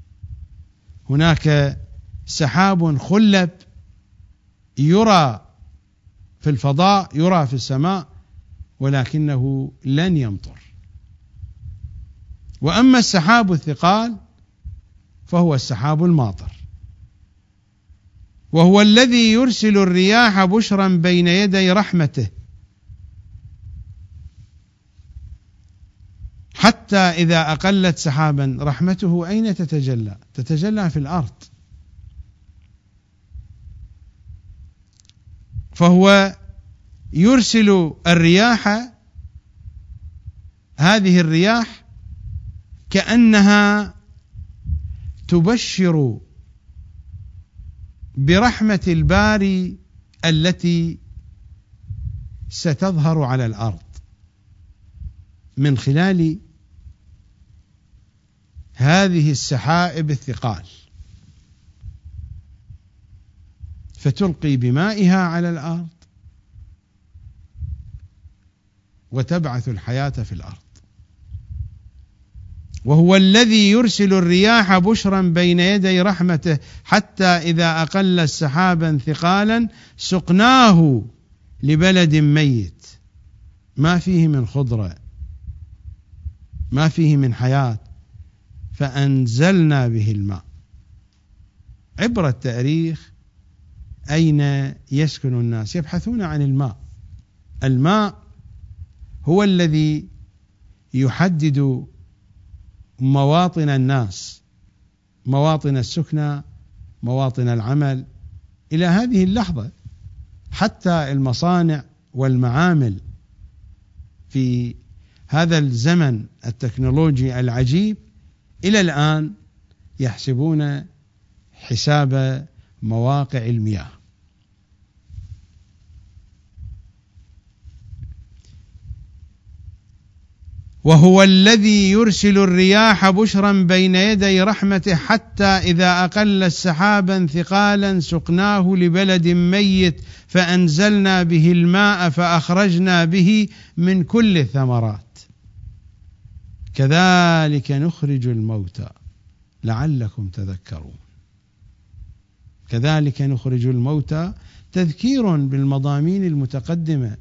هناك سحاب خلب يرى في الفضاء، يرى في السماء، ولكنه لن يمطر. وأما السحاب الثقال فهو السحاب الماطر. وهو الذي يرسل الرياح بشرا بين يدي رحمته حتى إذا أقلت سحابا. رحمته أين تتجلى؟ تتجلى في الأرض. فهو يرسل الرياح، هذه الرياح كأنها تبشر برحمة الباري التي ستظهر على الأرض من خلال هذه السحائب الثقال. فتلقي بمائها على الأرض وتبعث الحياة في الأرض. وهو الذي يرسل الرياح بشرا بين يدي رحمته حتى إذا أقل سحابا ثقالا سقناه لبلد ميت ما فيه من خضرة ما فيه من حياة فأنزلنا به الماء. عبر التاريخ أين يسكن الناس؟ يبحثون عن الماء. الماء هو الذي يحدد مواطن الناس، مواطن السكنى، مواطن العمل. إلى هذه اللحظة حتى المصانع والمعامل في هذا الزمن التكنولوجي العجيب إلى الآن يحسبون حساب مواقع المياه. وهو الذي يرسل الرياح بشرا بين يدي رحمته حتى إذا أقل سحابا ثقالا سقناه لبلد ميت فأنزلنا به الماء فأخرجنا به من كل الثمرات كذلك نخرج الموتى لعلكم تذكرون. كذلك نخرج الموتى تذكير بالمضامين المتقدمة.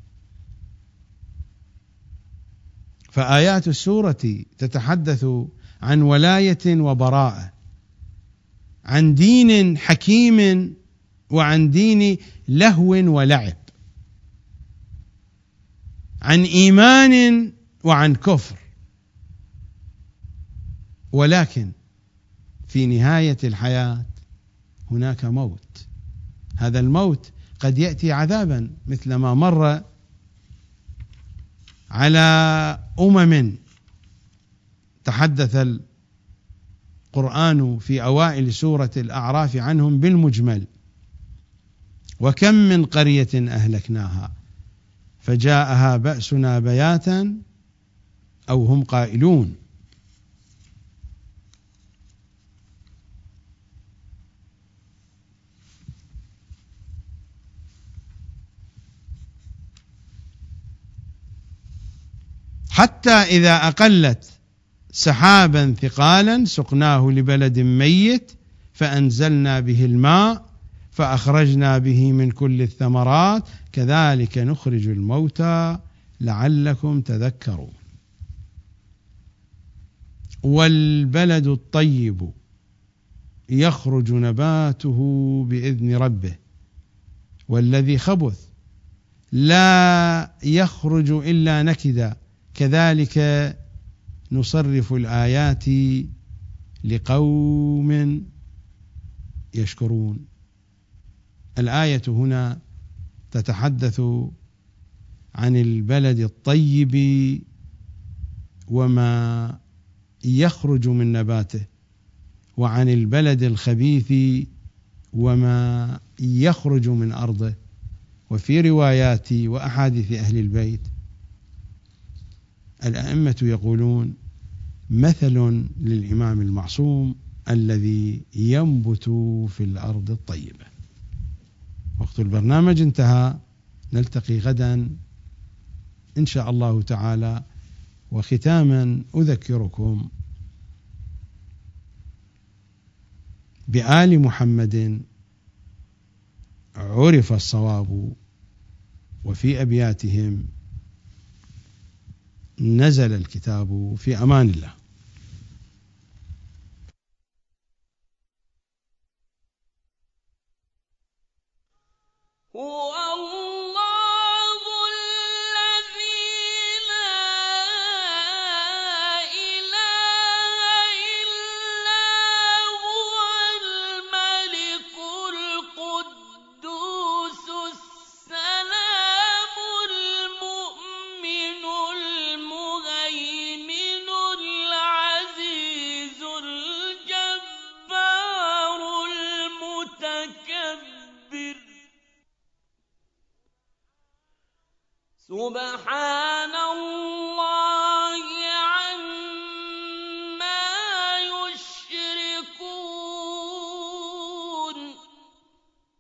فآيات السورة تتحدث عن ولاية وبراءة، عن دين حكيم وعن دين لهو ولعب، عن إيمان وعن كفر. ولكن في نهاية الحياة هناك موت. هذا الموت قد يأتي عذابا مثل ما مر على أمم تحدث القرآن في أوائل سورة الأعراف عنهم بالمجمل. وكم من قرية أهلكناها فجاءها بأسنا بياتا أو هم قائلون. حتى إذا أقلت سحابا ثقالا سقناه لبلد ميت فأنزلنا به الماء فأخرجنا به من كل الثمرات كذلك نخرج الموتى لعلكم تذكرون. والبلد الطيب يخرج نباته بإذن ربه والذي خبث لا يخرج إلا نكدا كذلك نصرف الآيات لقوم يشكرون. الآية هنا تتحدث عن البلد الطيب وما يخرج من نباته، وعن البلد الخبيث وما يخرج من أرضه. وفي روايات وأحاديث أهل البيت الأئمة يقولون مثل للإمام المعصوم الذي ينبت في الأرض الطيبة. وقت البرنامج انتهى، نلتقي غدا إن شاء الله تعالى. وختاما أذكركم بآل محمد عرف الصواب وفي أبياتهم نزل الكتاب. في أمان الله. هو الله الذي لا إله إلا هو الملك القدوس السلام المؤمن المهيمن العزيز الجبار المتكبر. سبحان الله